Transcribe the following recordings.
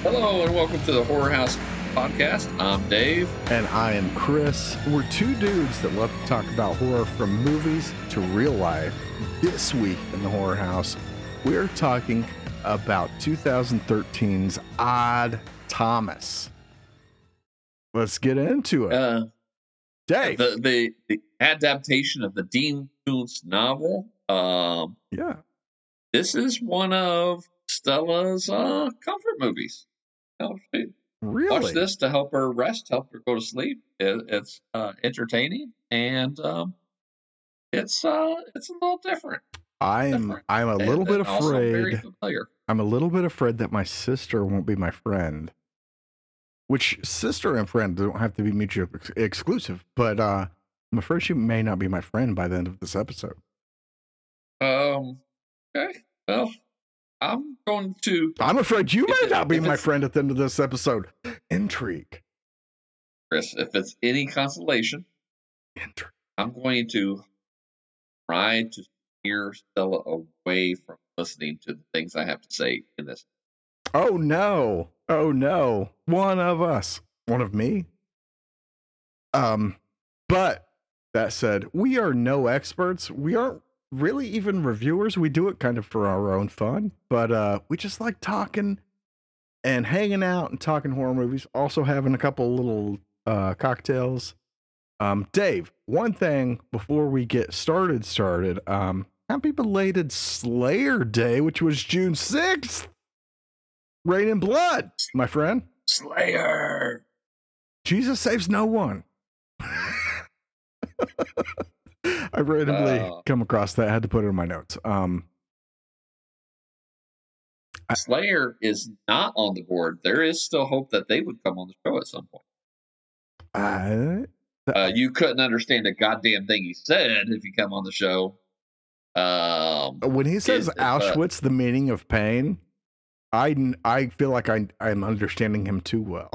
Hello and welcome to the Horror House podcast. I'm Dave. And I am Chris. We're two dudes that love to talk about horror from movies to real life. This week in the Horror House, we're talking about 2013's Odd Thomas. Let's get into it. Dave. The adaptation of the Dean Koontz novel. Yeah. This is one of Stella's comfort movies. Really? Watch this to help her rest, help her go to sleep. It's entertaining, and it's a little different. I'm a little bit afraid. Also very familiar. I'm a little bit afraid that my sister won't be my friend. Which sister and friend don't have to be mutually exclusive, but I'm afraid she may not be my friend by the end of this episode. Okay. Well, I'm afraid you may not be my friend at the end of this episode. Intrigue. Chris, if it's any consolation, intrigue. I'm going to try to steer Stella away from listening to the things I have to say in this. Oh no. Oh no. One of us. One of me. But that said, we are no experts. We aren't really even reviewers. We do it kind of for our own fun, but we just like talking and hanging out and talking horror movies, also having a couple little cocktails. Dave, one thing before we get started, happy belated Slayer Day, which was June 6th. Rain and blood, my friend. Slayer. Jesus saves no one. I randomly come across that. I had to put it in my notes. Slayer is not on the board. There is still hope that they would come on the show at some point. You couldn't understand a goddamn thing he said if you come on the show. When he says Auschwitz, the meaning of pain, I feel like I'm understanding him too well.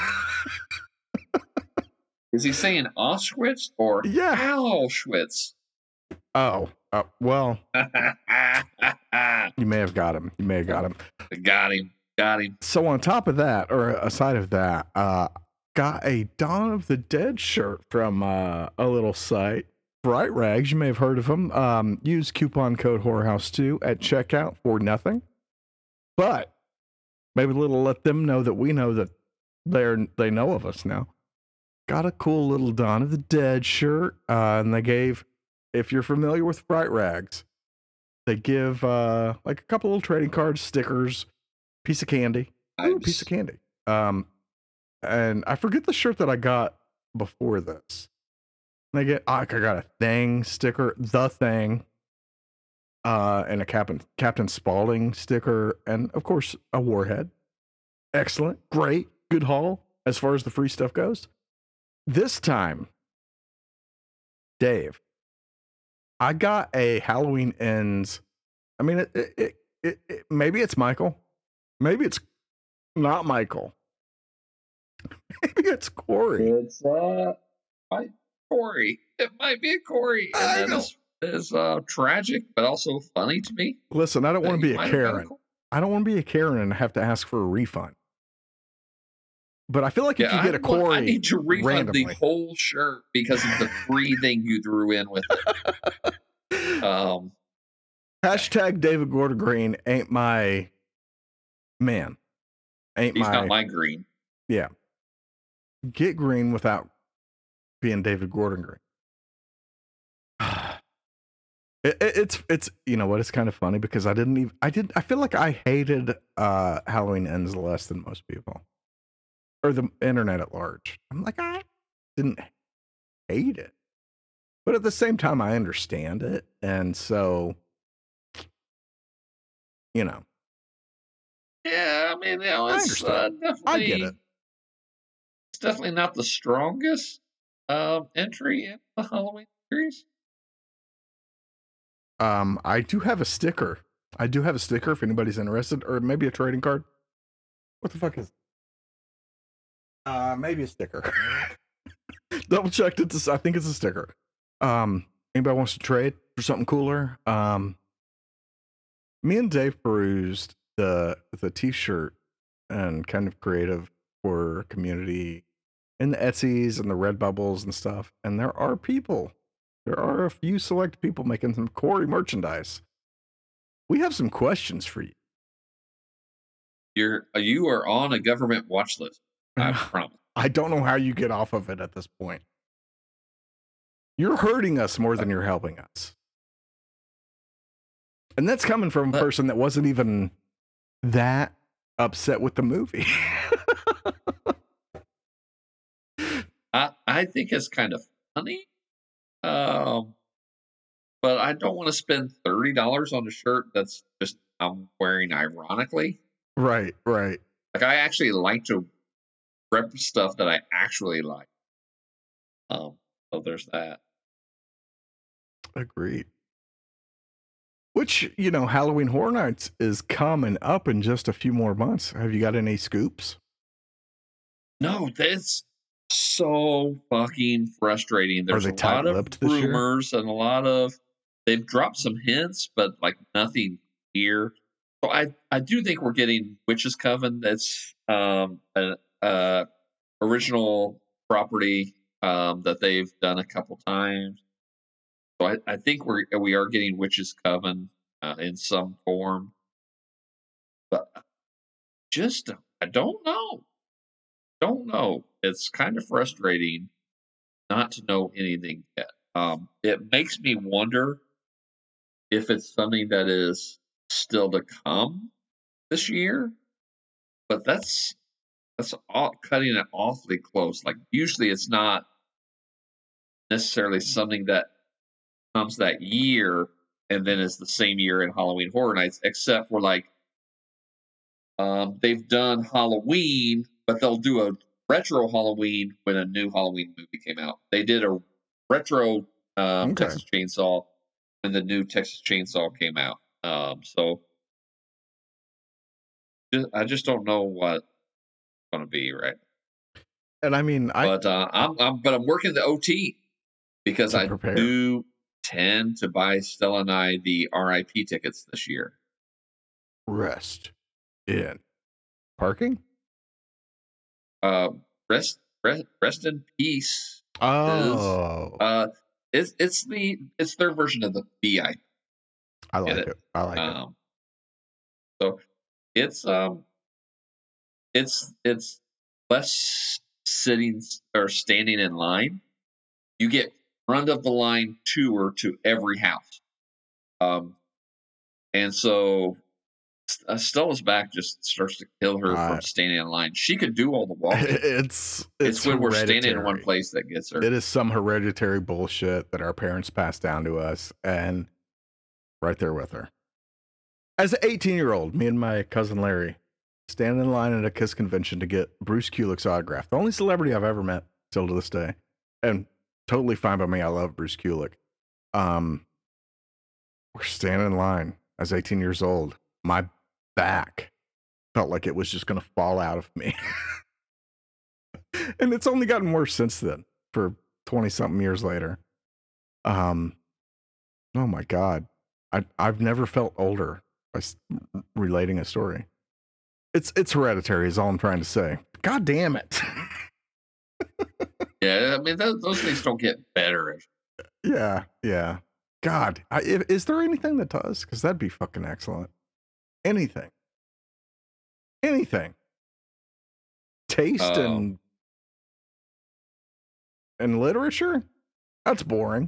Is he saying Auschwitz or Auschwitz? Oh, well. You may have got him. Got him. So on top of that, or aside of that, got a Dawn of the Dead shirt from a little site, Bright Rags. You may have heard of them. Use coupon code HorrorHouse2 at checkout for nothing. But maybe a little let them know that we know that they know of us now. Got a cool little Dawn of the Dead shirt, and they gave, if you're familiar with Bright Rags, they give like a couple little trading cards, stickers, piece of candy. Piece of candy. And I forget the shirt that I got before this. They get, I got a Thing sticker, The Thing, and a Captain Spaulding sticker, and of course a Warhead. Excellent, great, good haul as far as the free stuff goes. This time, Dave, I got a Halloween Ends. I mean, it maybe it's Michael, maybe it's not Michael, maybe it's Corey. It's Corey. It might be a Corey. And that is tragic, but also funny to me. Listen, I don't want to be a Karen. I don't want to be a Karen and have to ask for a refund. But I feel like if you get a Corey, I need to refund randomly the whole shirt because of the free thing you threw in with it. Hashtag David Gordon Green ain't my man. He's not my green. Yeah. Get green without being David Gordon Green. It's you know what, it's kind of funny because I feel like I hated Halloween Ends less than most people. Or the internet at large. I'm like, I didn't hate it. But at the same time, I understand it. And so, you know. Yeah, I mean, it's definitely, I get it. It's definitely not the strongest entry in the Halloween series. I do have a sticker. If anybody's interested. Or maybe a trading card. What the fuck is maybe a sticker. Double checked it. I think it's a sticker. Anybody wants to trade for something cooler? Me and Dave perused the t-shirt and kind of creative for community in the Etsy's and the Redbubbles and stuff. And there are a few select people making some Corey merchandise. We have some questions for you. You are on a government watch list. I promise. I don't know how you get off of it at this point. You're hurting us more than you're helping us. And that's coming from a person that wasn't even that upset with the movie. I think it's kind of funny. But I don't want to spend $30 on a shirt that's just I'm wearing ironically. Right. Like I actually like to rep stuff that I actually like. So there's that. Agreed. Which, Halloween Horror Nights is coming up in just a few more months. Have you got any scoops? No, that's so fucking frustrating. There's a lot of rumors and a lot of they've dropped some hints, but like nothing here. So I do think we're getting Witch's Coven. That's an original property that they've done a couple times. So I think we are getting Witch's Coven in some form, but just I don't know. It's kind of frustrating not to know anything yet. It makes me wonder if it's something that is still to come this year, but that's cutting it awfully close. Like usually it's not necessarily something that comes that year and then it's the same year in Halloween Horror Nights, except for like they've done Halloween, but they'll do a retro Halloween when a new Halloween movie came out. They did a retro Texas Chainsaw when the new Texas Chainsaw came out. So I just don't know what it's going to be, right? And I mean, I'm working the OT because I do tend to buy Stella and I the RIP tickets this year. Rest in parking. Rest in peace. Oh, it's their version of the VIP. I like it. So it's less sitting or standing in line. You get front of the line tour to every house. And so Stella's back just starts to kill her from standing in line. She could do all the walking. It's when we're standing in one place that gets her. It is some hereditary bullshit that our parents passed down to us, and right there with her. As an 18-year-old, me and my cousin Larry stand in line at a KISS convention to get Bruce Kulick's autograph. The only celebrity I've ever met still to this day. And totally fine by me. I love Bruce Kulick. We're standing in line as 18 years old. My back felt like it was just going to fall out of me. And it's only gotten worse since then for 20 something years later. Oh my God. I've never felt older by relating a story. It's hereditary is all I'm trying to say. God damn it. Yeah, I mean, those things don't get better. Yeah. God, is there anything that does? Because that'd be fucking excellent. Anything. Taste and literature? That's boring.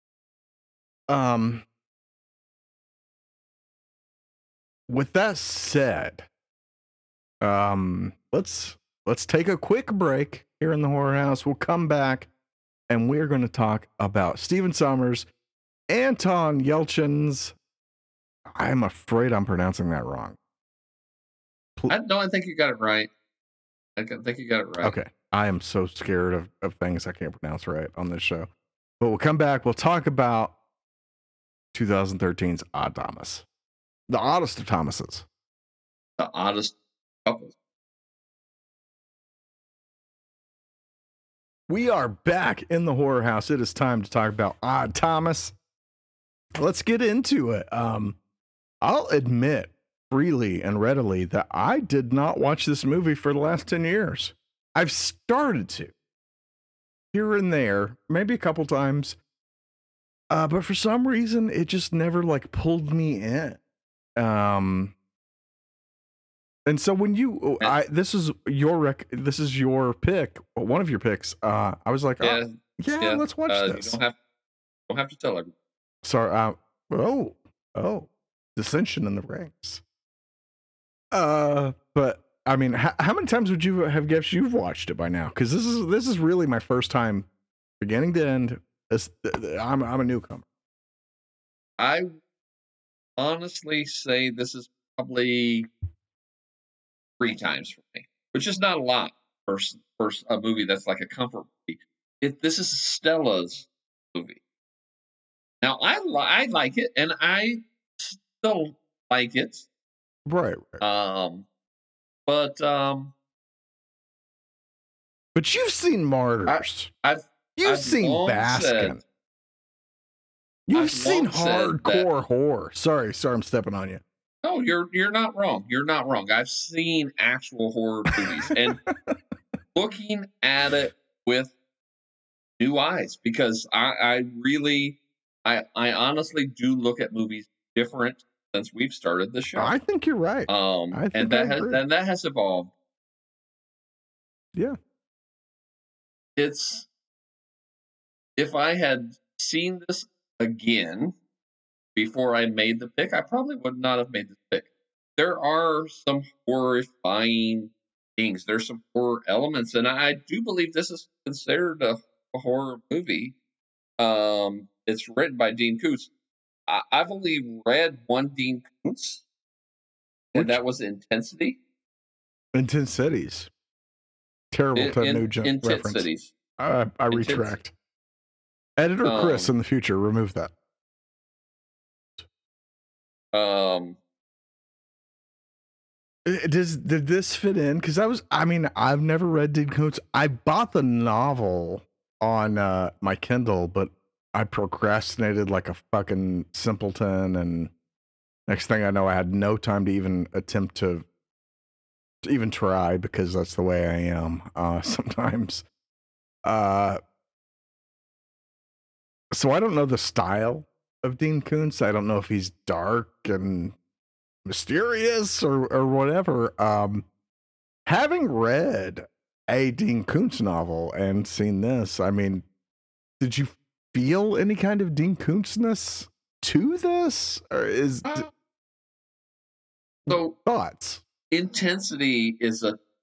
With that said, let's take a quick break here in the Horror House. We'll come back and we're going to talk about Stephen Sommers, Anton Yelchin's. I'm afraid I'm pronouncing that wrong. I think you got it right. I think you got it right. Okay. I am so scared of things I can't pronounce right on this show. But we'll come back. We'll talk about 2013's Odd Thomas. The oddest of Thomases. The oddest couple. We are back in the Horror House. It is time to talk about Odd Thomas. Let's get into it. I'll admit, freely and readily that I did not watch this movie for the last 10 years. I've started to here and there, maybe a couple times. But for some reason, it just never like pulled me in. And so when this is your pick, one of your picks. I was like, yeah, let's watch this. You don't have to tell everyone. Sorry. Dissension in the ranks. But I mean, how many times would you have guessed you've watched it by now? Because this is really my first time, beginning to end. I'm a newcomer. I honestly say this is probably 3 times for me, which is not a lot for a movie that's like a comfort movie. This is Stella's movie. Now I like it, and I still like it. Right. But you've seen Martyrs. You've seen Baskin. You've seen hardcore horror. Sorry, I'm stepping on you. No, you're not wrong. You're not wrong. I've seen actual horror movies and looking at it with new eyes, because I honestly do look at movies different since we've started the show. I think you're right. And that has evolved. Yeah. If I had seen this again before I made the pick, I probably would not have made this pick. There are some horrifying things. There's some horror elements, and I do believe this is considered a horror movie. It's written by Dean Koontz. I've only read one Dean Koontz, and that was Intensity. Intensities. Terrible Ted Nugent reference. I retract. Editor Chris in the future, remove that. Did this fit in? Because I've never read Dean Koontz. I bought the novel on my Kindle, but I procrastinated like a fucking simpleton, and next thing I know, I had no time to even attempt to even try, because that's the way I am sometimes. So I don't know the style of Dean Koontz. I don't know if he's dark and mysterious or whatever. Having read a Dean Koontz novel and seen this, I mean, did you feel any kind of Dean Koontzess to this? Or so thoughts? Intensity is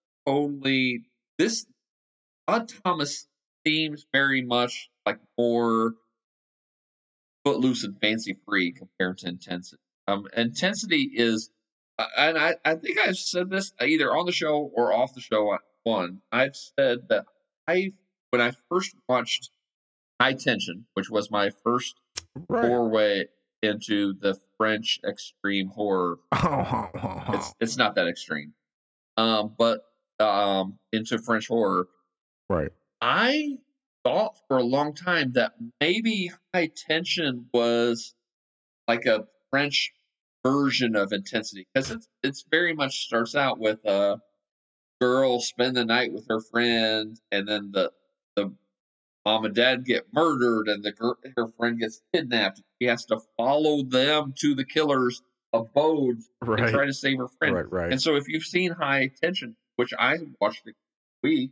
this Odd Thomas seems very much like more footloose and fancy free compared to Intensity. Intensity is, and I think I've said this either on the show or off the show. I've said that when I first watched High Tension, which was my first doorway into the French extreme horror. It's not that extreme, but into French horror. Right. I thought for a long time that maybe High Tension was like a French version of Intensity, because it's very much starts out with a girl spend the night with her friend, and then the mom and dad get murdered, and her friend gets kidnapped. She has to follow them to the killer's abode and try to save her friend. Right. And so if you've seen High Tension, which I watched this week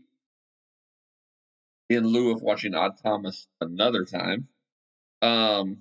in lieu of watching Odd Thomas another time, but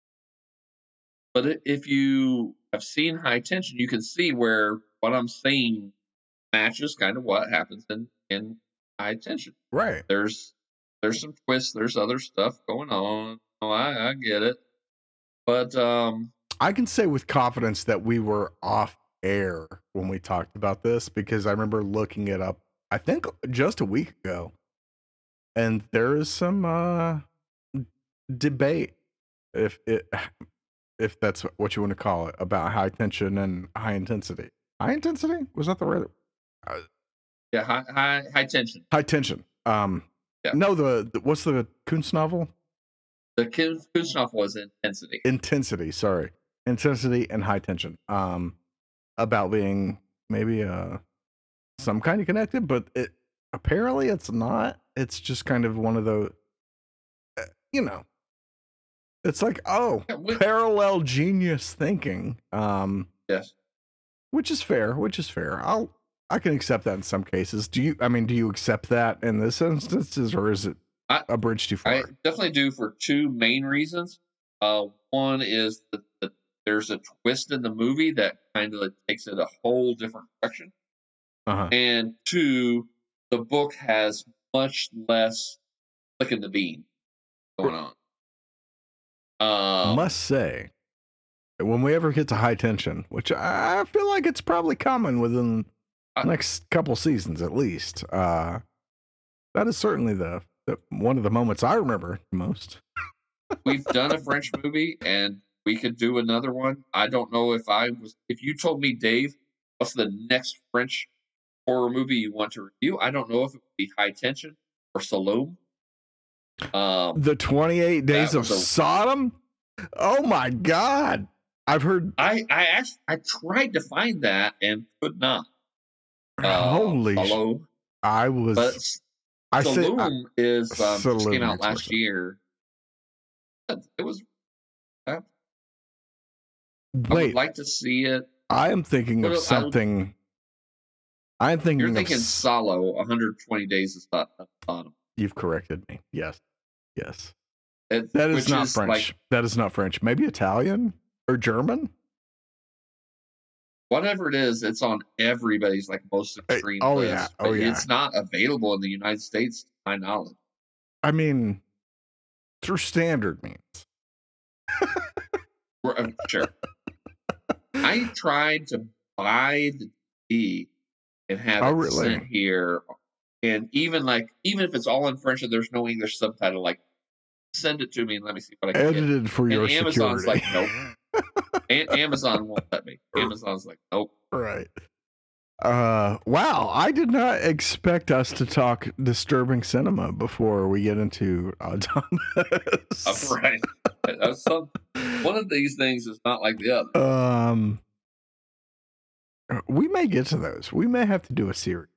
if you have seen High Tension, you can see where what I'm saying matches kind of what happens in High Tension. Right. There's some twists. There's other stuff going on. Oh, I get it. But I can say with confidence that we were off air when we talked about this, because I remember looking it up, I think just a week ago. And there is some debate, if that's what you want to call it, about High Tension and High Intensity. High Intensity? Was that the right? Yeah, high tension. High Tension. Yeah. No, what's the Koontz novel? The Koontz novel was Intensity. Intensity, sorry. Intensity and High Tension. about being maybe some kind of connected, but apparently it's not. It's just kind of one of those, you know, it's like, oh, parallel genius thinking. Yes. Which is fair. I can accept that in some cases. Do you accept that in this instances, or is it a bridge too far? I definitely do for two main reasons. One is that there's a twist in the movie that kind of takes it a whole different direction. And two, the book has much less clicking the bean going on. Must say, when we ever get to High Tension, which I feel like it's probably coming within the next couple seasons at least, that is certainly the one of the moments I remember most. We've done a French movie, and we could do another one. I don't know if you told me, Dave, what's the next French horror movie you want to review? I don't know if it would be High Tension or Saloon. The 28 Days of Sodom. Oh my God! I've heard. I tried to find that and could not. Holy shit! I was. But Saloon just came out last year. It was. I would like to see it. I am thinking of something. I'm thinking. You're thinking Salo, 120 Days of Sodom. You've corrected me. Yes. That is not French. That is not French. Maybe Italian or German. Whatever it is, it's on everybody's most extreme list. It's not available in the United States, to my knowledge. I mean, through standard means. Sure. I tried to buy the DVD and have it sent here, and even if it's all in French and there's no English subtitle, send it to me and let me see what I can edited get. for your Amazon's security. Nope. Amazon won't let me. Amazon's nope. Right. Wow. I did not expect us to talk disturbing cinema before we get into Thomas. Right. One of these things is not like the other. We may get to those. We may have to do a series.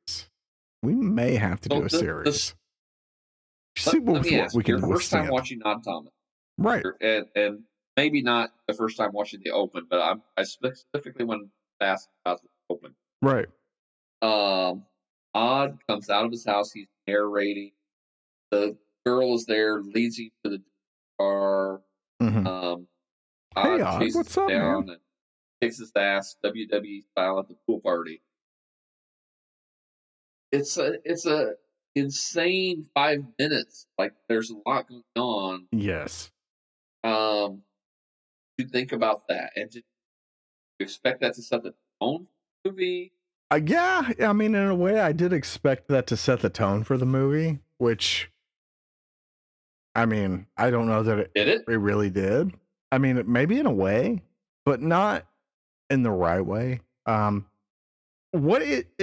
See what we can do. Your first time watching Odd Thomas. Right. And maybe not the first time watching the Open, but I specifically want to ask about the Open. Right. Odd comes out of his house. He's narrating. The girl is there, leads him to the car. Mm-hmm. Odd chases what's up, down man? and kicks his ass, WWE style, at the pool party. It's a insane 5 minutes. There's a lot going on. Yes. You think about that, and did you expect that to set the tone for the movie? Yeah, I mean, in a way, I did expect that to set the tone for the movie, which, I mean, I don't know that it really did. I mean, maybe in a way, but not in the right way. What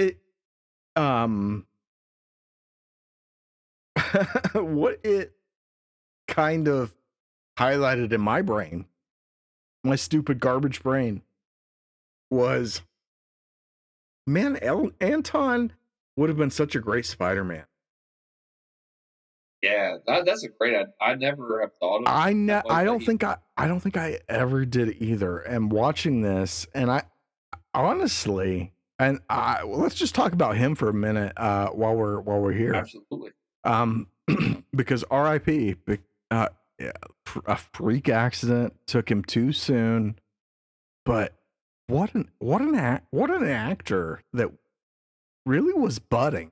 what it kind of highlighted in my brain, my stupid garbage brain, was, man, Anton would have been such a great Spider-Man. Yeah, that's a great. I never have thought of. I don't think I ever did either. And watching this, and I honestly, and let's just talk about him for a minute while we're here. Absolutely. Because R.I.P. A freak accident took him too soon, but what an actor that really was budding.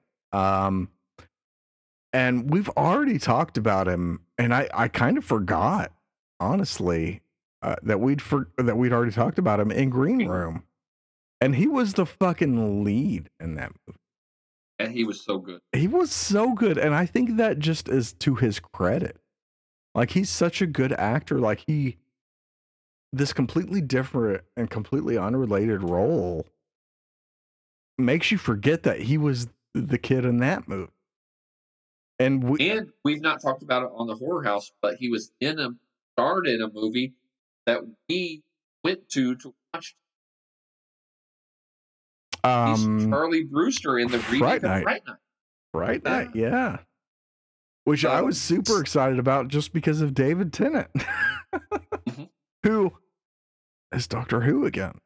And we've already talked about him, and I kind of forgot, honestly, that we'd already talked about him in Green Room, and he was the fucking lead in that movie. And he was so good. He was so good, and I think that just is to his credit. He's such a good actor. This completely different and completely unrelated role makes you forget that he was the kid in that movie. And we've not talked about it on the Horror House, but he was starred in a movie that we went to watch. He's Charlie Brewster in the remake of Fright Night. Fright Night, yeah. Which I was super excited about just because of David Tennant, who is Doctor Who again.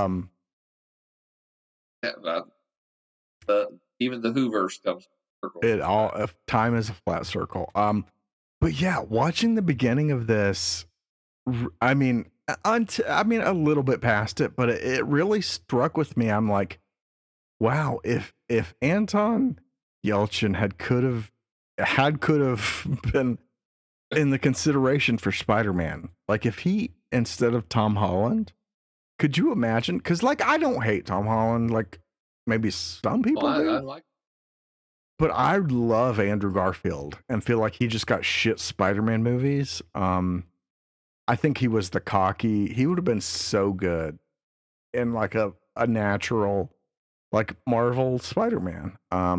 Even the Whoverse comes. Time is a flat circle. But yeah, watching the beginning of this, I mean, a little bit past it, but it really struck with me. I'm like, wow, if Anton Yelchin could have been in the consideration for Spider-Man, like if he, instead of Tom Holland, could you imagine? Because like I don't hate Tom Holland, like maybe some people do. I like. But I love Andrew Garfield and feel like he just got shit Spider-Man movies. I think he was the cocky. He would have been so good in like a natural, like Marvel Spider-Man.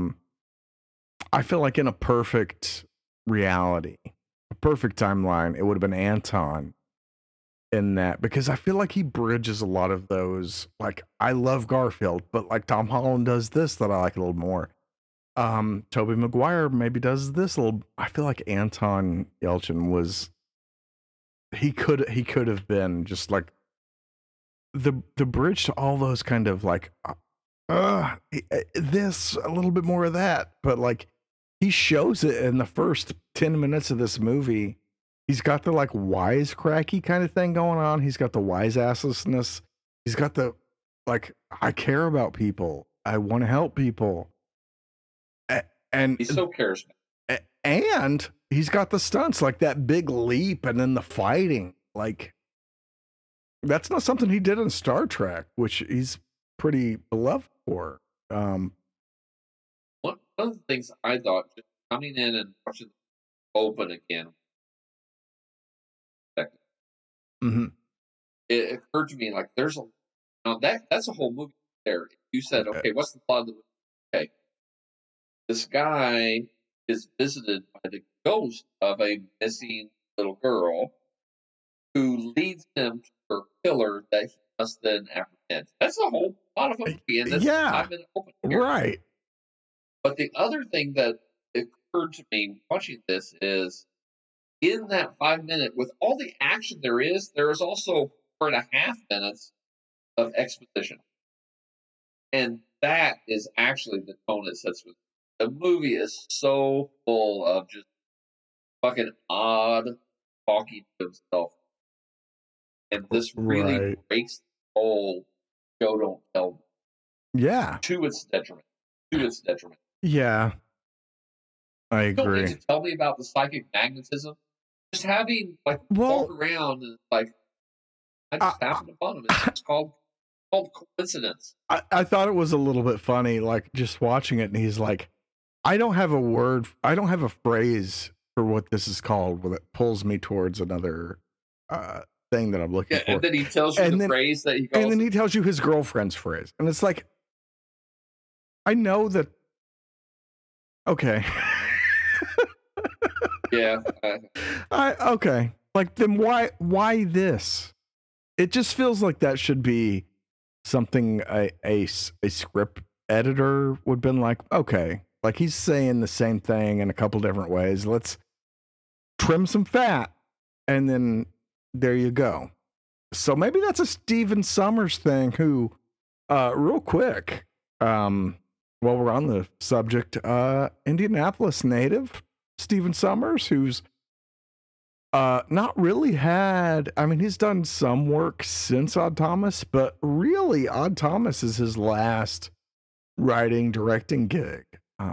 I feel like in a perfect reality, a perfect timeline, it would have been Anton in that, because I feel like he bridges a lot of those. Like I love Garfield, but like Tom Holland does this that I like a little more. Tobey Maguire maybe does this a little. I feel like Anton Yelchin was, he could have been just like the bridge to all those kind of like this, a little bit more of that, but like he shows it in the first 10 minutes of this movie. He's got the like wisecracky kind of thing going on. He's got the wise assness. He's got the like, I care about people. I want to help people. And he's so charismatic. And he's got the stunts, like that big leap and then the fighting. Like that's not something he did in Star Trek, which he's pretty beloved for. One of the things I thought, just coming in and watching it open again, it occurred to me like there's that's a whole movie there. You said, okay, what's the plot of the movie? Okay, this guy is visited by the ghost of a missing little girl who leads him to her killer that he must then apprehend. That's a whole lot of a movie, and this 5-minute open here. Right. But the other thing that occurred to me watching this is, in that 5 minute, with all the action there is also 4.5 minutes of exposition. And that is actually the tone it sets with. The movie is so full of just fucking odd talking to himself. And this really breaks the whole show don't tell. Yeah. To its detriment. Yeah. I agree. You don't need to tell me about the psychic magnetism. Just having like walk around and like I just happened upon him. It's called coincidence. I thought it was a little bit funny, like just watching it, and he's like, I don't have a phrase for what this is called that pulls me towards another thing that I'm looking for. And then he tells you the phrase that he calls. And then he tells you his girlfriend's phrase. And it's like, I know that. Okay. Yeah. Okay. Like, then why this? It just feels like that should be something a script editor would have been like, okay, like he's saying the same thing in a couple different ways. Let's trim some fat, and then there you go. So maybe that's a Stephen Sommers thing. Who, real quick, while we're on the subject, Indianapolis native Stephen Sommers, who's not really had, I mean, he's done some work since Odd Thomas, but really Odd Thomas is his last writing, directing gig.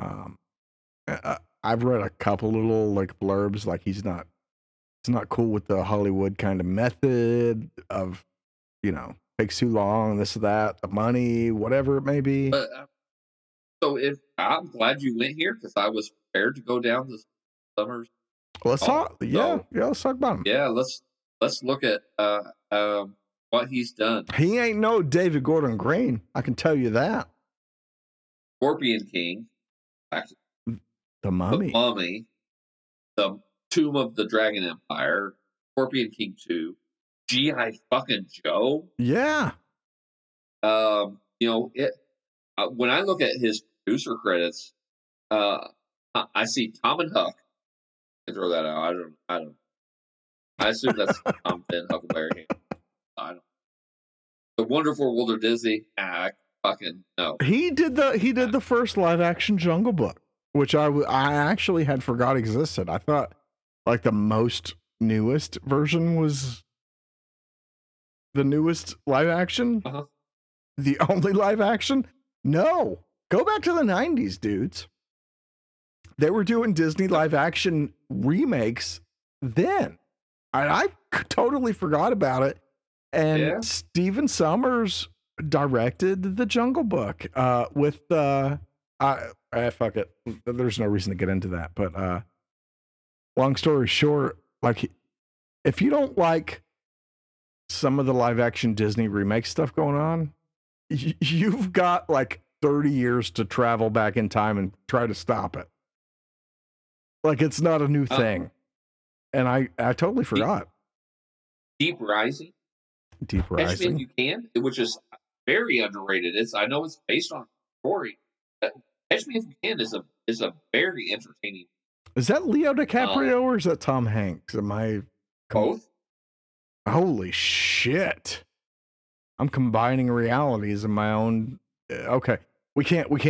I've read a couple little like blurbs, like he's not cool with the Hollywood kind of method of, takes too long, this or that, the money, whatever it may be. But so I'm glad you went here, because I was prepared to go down this Sommers. Let's talk. Yeah, let's talk about him. Yeah, let's look at what he's done. He ain't no David Gordon Green, I can tell you that. Scorpion King, The Mummy, The Tomb of the Dragon Empire, Scorpion King 2, G.I. fucking Joe. Yeah. when I look at his producer credits, I see Tom and Huck. I throw that out. I don't. I assume that's Tom Finn, Huckleberry. I don't. The Wonderful World of Disney. I fucking no. He did the first live action Jungle Book, which I actually had forgot existed. I thought like the most newest version was the newest live action. Uh-huh. The only live action. No, go back to the 90s, dudes. They were doing Disney live action remakes then. I totally forgot about it. And Stephen Sommers directed the Jungle Book with fuck it. There's no reason to get into that. But long story short, like if you don't like some of the live action Disney remake stuff going on, you've got like 30 years to travel back in time and try to stop it. Like it's not a new thing. And I totally forgot. Deep Rising. Deep Rising. Catch Me If You Can, which is very underrated. I know it's based on a story. Catch Me If You Can is a very entertaining. Is that Leo DiCaprio or is that Tom Hanks? Am I both? Holy shit! I'm combining realities in my own. Okay, we can't. We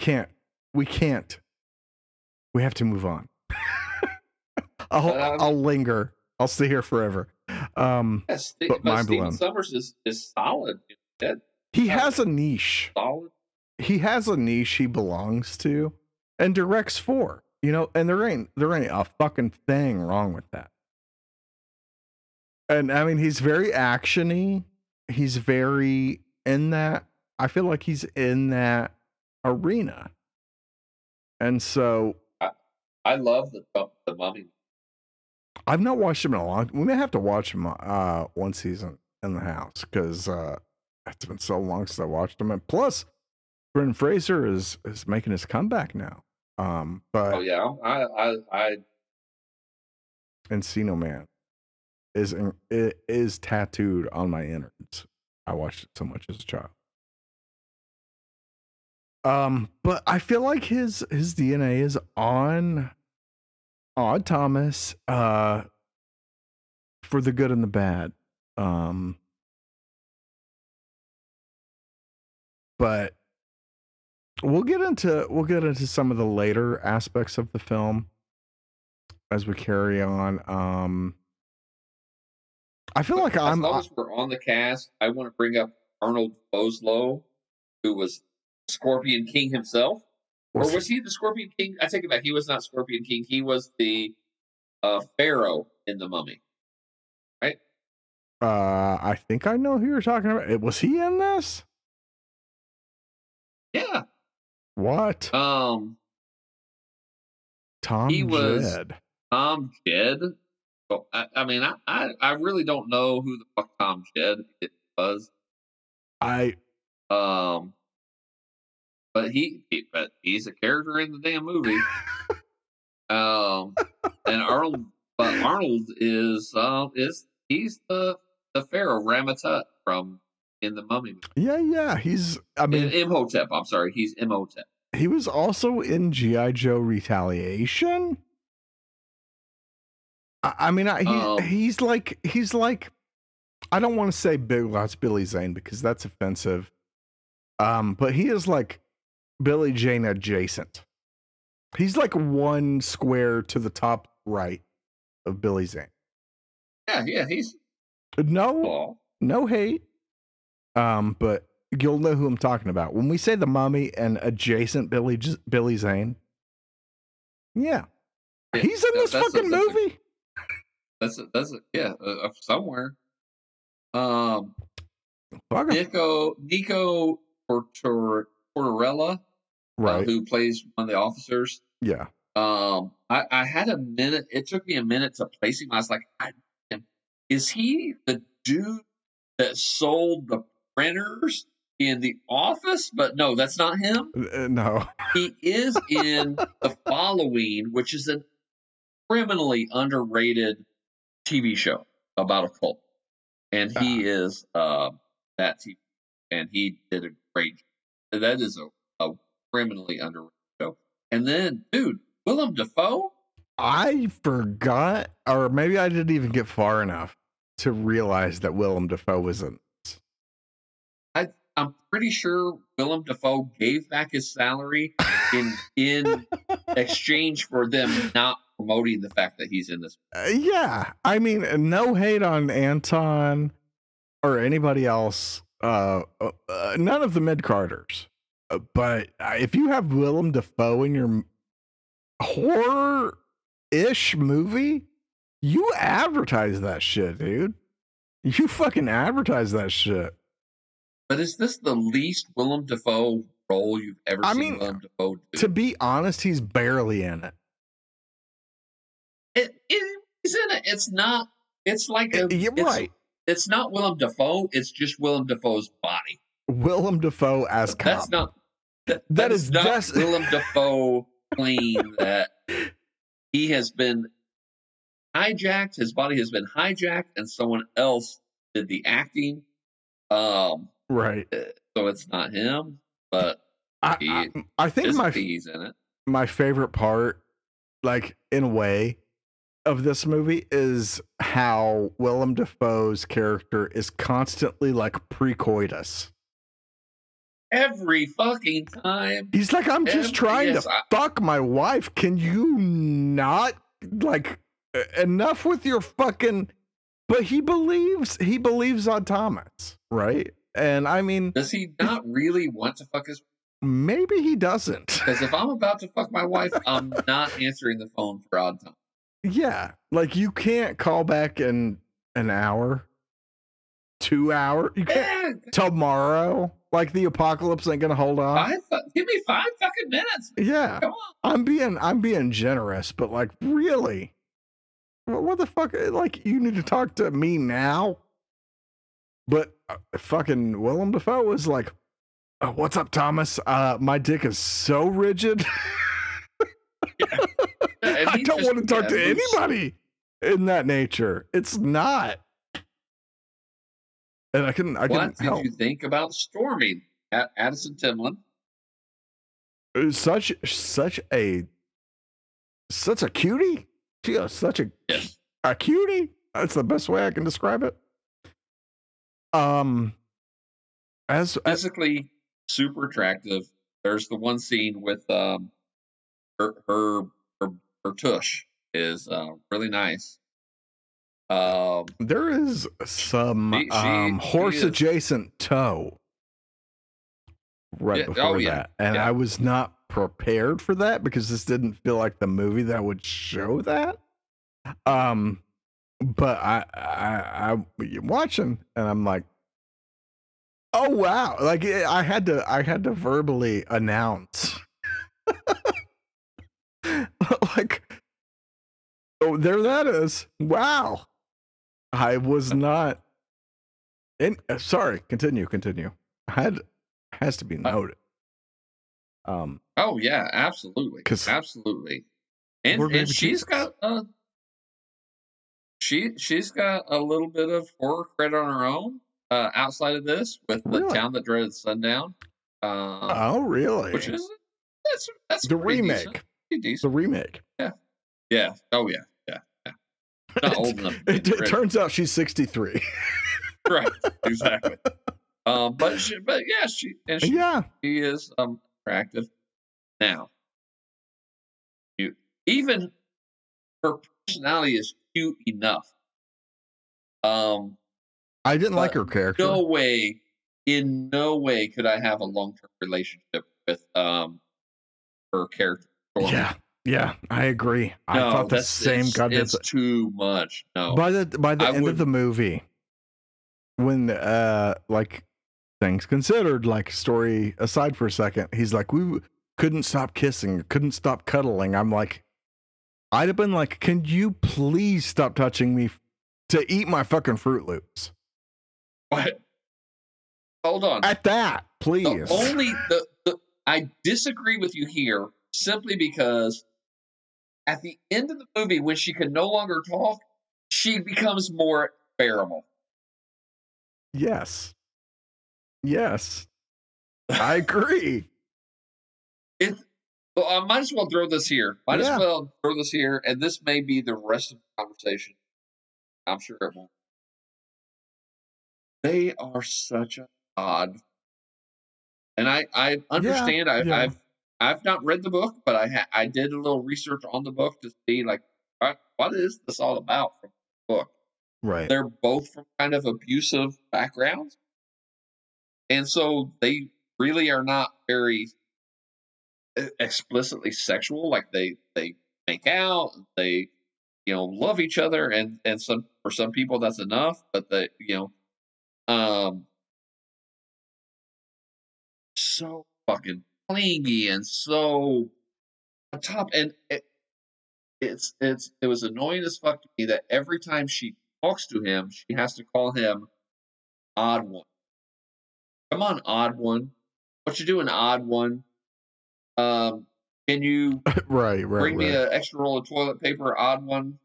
have to move on. I'll linger. I'll stay here forever. But Stephen Sommers is solid. He has a niche. Solid. He has a niche he belongs to, and directs for. And there ain't a fucking thing wrong with that. And I mean, he's very actiony. He's very in that. I feel like he's in that arena. And so, I love the Mummy. I've not watched him in a long. We may have to watch him one season in the house because it's been so long since I watched him. And plus, Brendan Fraser is making his comeback now. But I Encino Man is tattooed on my innards. I watched it so much as a child. But I feel like his DNA is on Odd Thomas, for the good and the bad. But we'll get into some of the later aspects of the film as we carry on. I feel like as long as we're on the cast, I want to bring up Arnold Vosloo, who was Scorpion King himself. Or was he the Scorpion King? I take it back. He was not Scorpion King. He was the Pharaoh in The Mummy. Right? I think I know who you're talking about. Was he in this? Yeah. What? Tom Jed. Tom Jed. Well, I mean, I really don't know who the fuck Tom Jed was. But he's a character in the damn movie. And Arnold is he's the Pharaoh Ramatut from in the Mummy movie. Yeah. Imhotep. I'm sorry, he's Imhotep. He was also in G.I. Joe Retaliation. He's like I don't want to say Big Lots Billy Zane because that's offensive. But he is like Billy Zane adjacent. He's like one square to the top right of Billy Zane. Yeah, he's no hate. But you'll know who I'm talking about when we say the Mummy and adjacent Billy Zane. Yeah. He's in this fucking movie. That's somewhere. Nico Tortorella, right? Who plays one of the officers. Yeah. I had a minute. It took me a minute to place him. I was like, is he the dude that sold the printers in The Office? But no, that's not him. No. He is in The Following, which is a criminally underrated TV show about a cult. And he is that TV, and he did a great job. that is a criminally underrated show. And then, dude, Willem Dafoe. I forgot, or maybe I didn't even get far enough to realize that Willem Dafoe was in this. I'm pretty sure Willem Dafoe gave back his salary in exchange for them not promoting the fact that he's in this. Yeah, I mean, no hate on Anton or anybody else. None of the mid-carders. But if you have Willem Dafoe in your horror-ish movie, you advertise that shit, dude. You fucking advertise that shit. But is this the least Willem Dafoe role you've ever seen Willem Dafoe do? To be honest, he's barely in it. He's in it. It's not. It's like you're right. It's not Willem Dafoe. It's just Willem Dafoe's body. Willem Dafoe as cop. That's not. That is not Willem Dafoe playing that. He has been hijacked. His body has been hijacked, and someone else did the acting. Right. So it's not him, but I think he's in it. My favorite part, like in a way, of this movie is how Willem Dafoe's character is constantly like pre-coitus. Every fucking time. He's like, I'm just trying to fuck my wife. Can you not, like, enough with your fucking... But he believes on Thomas, right? And I mean... Does he not really want to fuck his... Maybe he doesn't. Because if I'm about to fuck my wife, I'm not answering the phone for odd time. Yeah, like you can't call back in an hour, 2 hours. You can't tomorrow. Like the apocalypse ain't gonna hold on. Give me 5 fucking minutes. Yeah, come on. I'm being generous, but like really, what the fuck? Like you need to talk to me now. But fucking Willem Dafoe was like, oh, "What's up, Thomas? My dick is so rigid." Yeah. I don't want to talk to anybody in that nature. It's not. And I can what help. Did you think about Stormy Addison Timlin? Such a cutie. She is such a cutie. That's the best way I can describe it. As physically super attractive. There's the one scene with her tush is really nice. There is some horse adjacent toe before that, and I was not prepared for that because this didn't feel like the movie that would show that. But I watching, and I'm like, oh wow! Like I had to verbally announce. Like, oh, there that is. Wow. I was not sorry, continue. Has to be noted. Oh yeah, absolutely. Absolutely. And she's got she's got a little bit of horror credit on her own outside of this with The Town That Dreaded Sundown. Oh really? Which is that's the remake. Decent. The remake. Yeah. Oh yeah. Not old enough. It turns out she's 63. Right. Exactly. But she is attractive. Now, even her personality is cute enough. I didn't like her character. In no way could I have a long-term relationship with her character. Yeah, I agree. I thought the same. It's too much. No. By the end of the movie, when like things considered, like story aside for a second, he's like, we couldn't stop kissing, couldn't stop cuddling. I'm like, I'd have been like, can you please stop touching me to eat my fucking Fruit Loops? What? Hold on. At that, please. I disagree with you here simply because at the end of the movie, when she can no longer talk, she becomes more bearable. Yes. I agree. Well, I might as well throw this here. Might as well throw this here, and this may be the rest of the conversation. I'm sure it won't. They are such an odd, and I understand. I've not read the book, but I did a little research on the book to see like what is this all about from the book. Right. They're both from kind of abusive backgrounds, and so they really are not very explicitly sexual. Like they make out, they love each other, and for some people that's enough. But so fucking clingy and so on top, and it was annoying as fuck to me that every time she talks to him, she has to call him odd one. Come on, odd one. What you doing, odd one? Can you bring me an extra roll of toilet paper, odd one?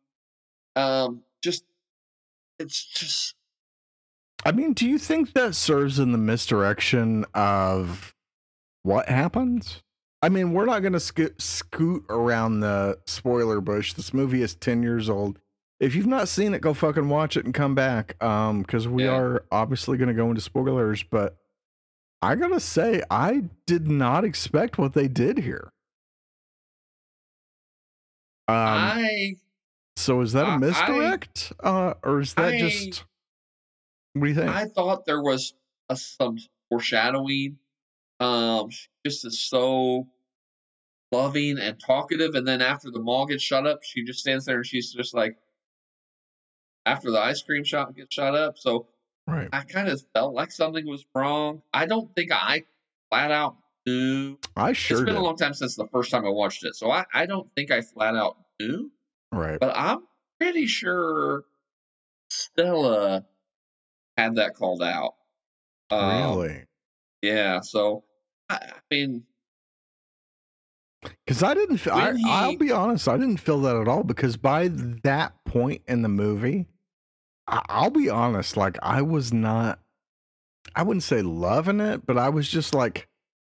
It's just. I mean, do you think that serves in the misdirection of what happens? I mean, we're not going to scoot around the spoiler bush. This movie is 10 years old. If you've not seen it, go fucking watch it and come back. Because we are obviously going to go into spoilers, but I gotta say, I did not expect what they did here. So is that a misdirect? Or is that just... What do you think? I thought there was some foreshadowing. She just is so loving and talkative, and then after the mall gets shut up, she just stands there and she's just like, after the ice cream shop gets shut up. So I kind of felt like something was wrong. I don't think I flat out knew. It's been a long time since the first time I watched it, so I don't think I flat out knew. Right. But I'm pretty sure Stella had that called out. Really? Yeah. So I mean, because I didn't. I'll be honest. I didn't feel that at all. Because by that point in the movie, I'll be honest. Like I was not. I wouldn't say loving it, but I was just like,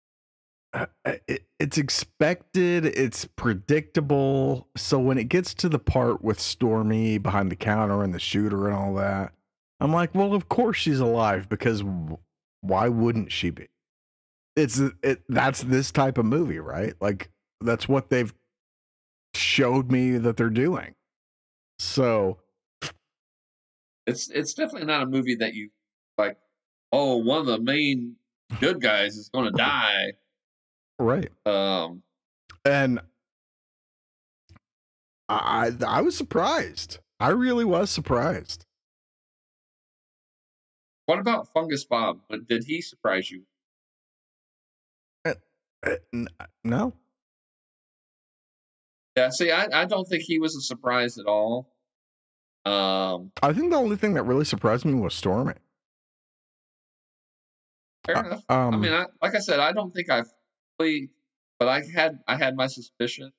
it's expected. It's predictable. So when it gets to the part with Stormy behind the counter and the shooter and all that, I'm like, well, of course she's alive, because why wouldn't she be? That's this type of movie, right? Like that's what they've showed me that they're doing. So it's definitely not a movie that you like, oh, one of the main good guys is going to die. Right. And I was surprised. I really was surprised. What about Fungus Bob? Did he surprise you? No. Yeah, see, I don't think he was a surprise at all. I think the only thing that really surprised me was Stormy. Fair enough. I mean, like I said, I don't think I've really, but I had my suspicion.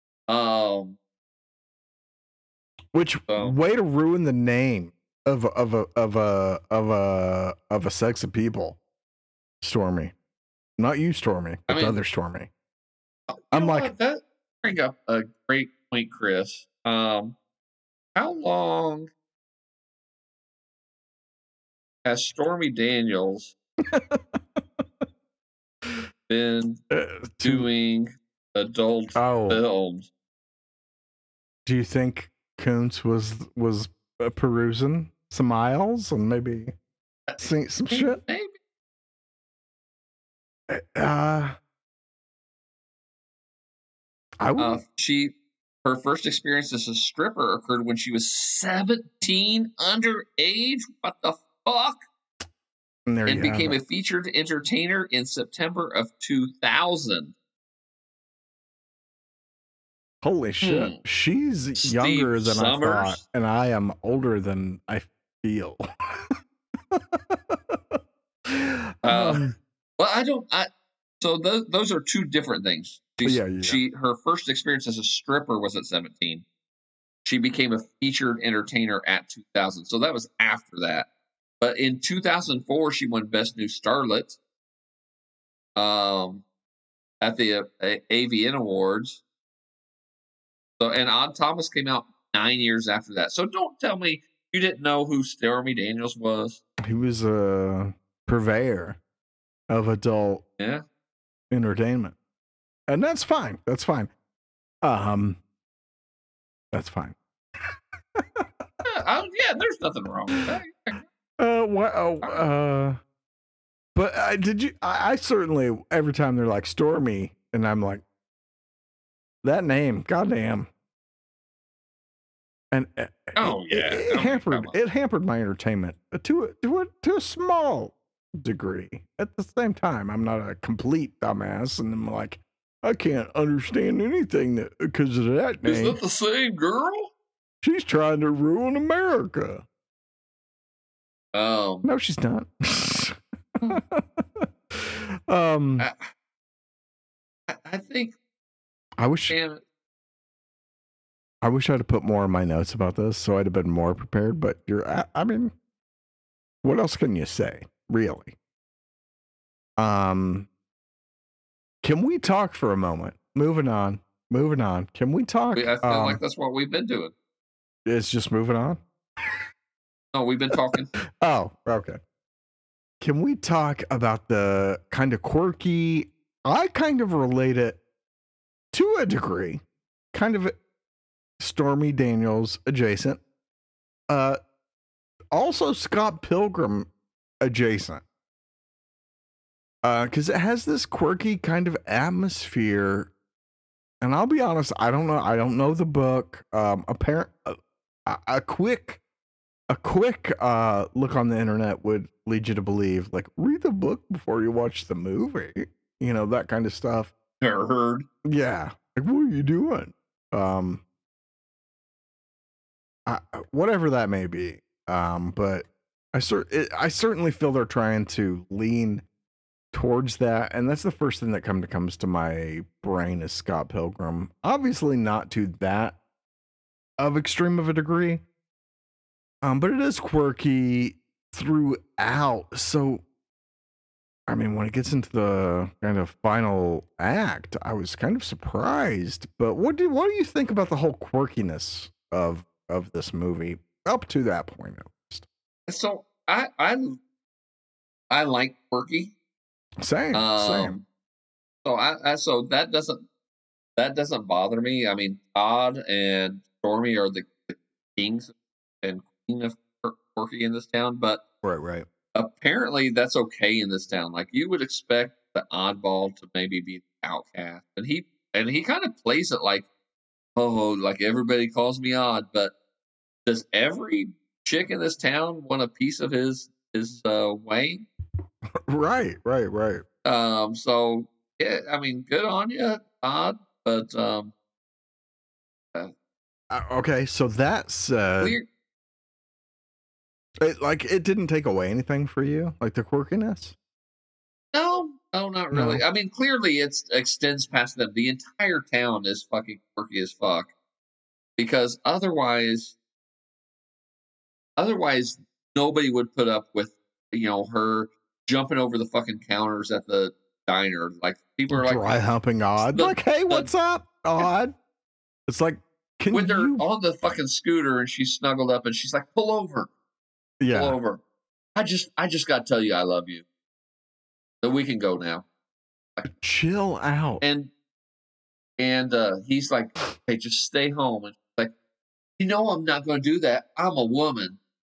Which way to ruin the name of a sex of people, Stormy. Not you, Stormy, but the other Stormy. I'm like, that bring up a great point, Chris. How long has Stormy Daniels been doing adult films? Do you think Koontz was perusing some aisles and maybe seeing some shit? Maybe. Her first experience as a stripper occurred when she was 17, underage. What the fuck? And became a featured entertainer in September of 2000. Holy shit. She's younger than I thought, and I am older than I feel. So those are two different things. Her first experience as a stripper was at 17. She became a featured entertainer at 2000. So that was after that. But in 2004, she won Best New Starlet. at the AVN Awards. So, and Odd Thomas came out 9 years after that. So don't tell me you didn't know who Stormy Daniels was. He was a purveyor of adult entertainment, and that's fine. That's fine. That's fine. Yeah, there's nothing wrong with that. But did you? I certainly, every time they're like Stormy, and I'm like, that name, goddamn. And it hampered my entertainment to a small degree. At the same time, I'm not a complete dumbass, and I'm like, I can't understand anything because of that name. Is that the same girl? She's trying to ruin America. No, she's not. I think I wish I'd have put more in my notes about this, so I'd have been more prepared. But I mean, what else can you say, really? Can we talk for a moment? Moving on. Can we talk? I feel like that's what we've been doing. It's just moving on? No, we've been talking. Oh, okay. Can we talk about the kind of quirky, I kind of relate it to a degree, kind of Stormy Daniels adjacent, also Scott Pilgrim adjacent, because it has this quirky kind of atmosphere. And I'll be honest, I don't know the book. A quick look on the internet would lead you to believe, like, read the book before you watch the movie, that kind of stuff. Never heard. Yeah, like, what are you doing? Whatever that may be. But I certainly feel they're trying to lean towards that, and that's the first thing that comes to my brain is Scott Pilgrim. Obviously not to that of extreme of a degree, but it is quirky throughout. So I mean, when it gets into the kind of final act, I was kind of surprised. But what do you think about the whole quirkiness of this movie up to that point, at least? So I like quirky. Same. So so that doesn't bother me. I mean, Todd and Stormy are the kings and queen of quirky in this town, but right. Apparently that's okay in this town. Like, you would expect the oddball to maybe be the outcast, and he kind of plays it like, oh, like everybody calls me odd, but does every chick in this town want a piece of his Wayne? Right. So yeah, I mean, good on you, Odd, but okay, so that's it didn't take away anything for you, like the quirkiness? No, not really. No. I mean, clearly it extends past them. The entire town is fucking quirky as fuck, because otherwise nobody would put up with her jumping over the fucking counters at the diner. Like, people are like dry humping Odd. Like, hey, what's up, Odd? It's like, when they're on the fucking scooter and she's snuggled up and she's like, pull over. Yeah. Pull over. I just got to tell you I love you. So we can go now. Like, chill out. And he's like, hey, just stay home. And she's like, I'm not going to do that. I'm a woman.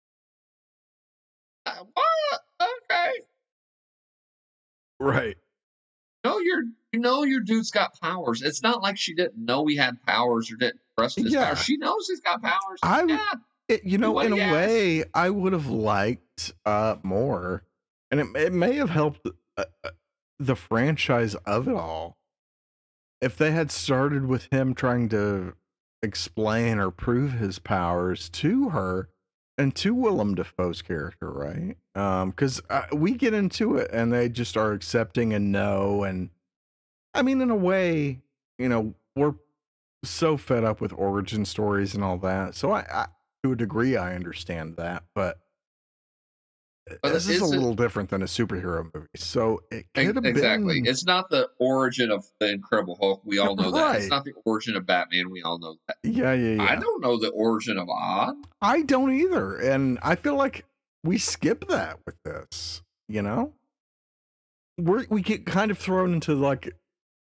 What? Okay. Right. Your dude's got powers. It's not like she didn't know he had powers or didn't trust his powers. She knows he's got powers. In a way, I would have liked more, and it may have helped the franchise of it all if they had started with him trying to explain or prove his powers to her and to Willem Dafoe's character, right? Because we get into it and they just are accepting and know. And I mean, in a way, we're so fed up with origin stories and all that. So I to a degree, I understand that. But this is a little different than a superhero movie, so it could have exactly. been. It's not the origin of the Incredible Hulk. We all know that. It's not the origin of Batman. We all know that. Yeah. I don't know the origin of Odd. I don't either, and I feel like we skip that with this. You know, we get kind of thrown into like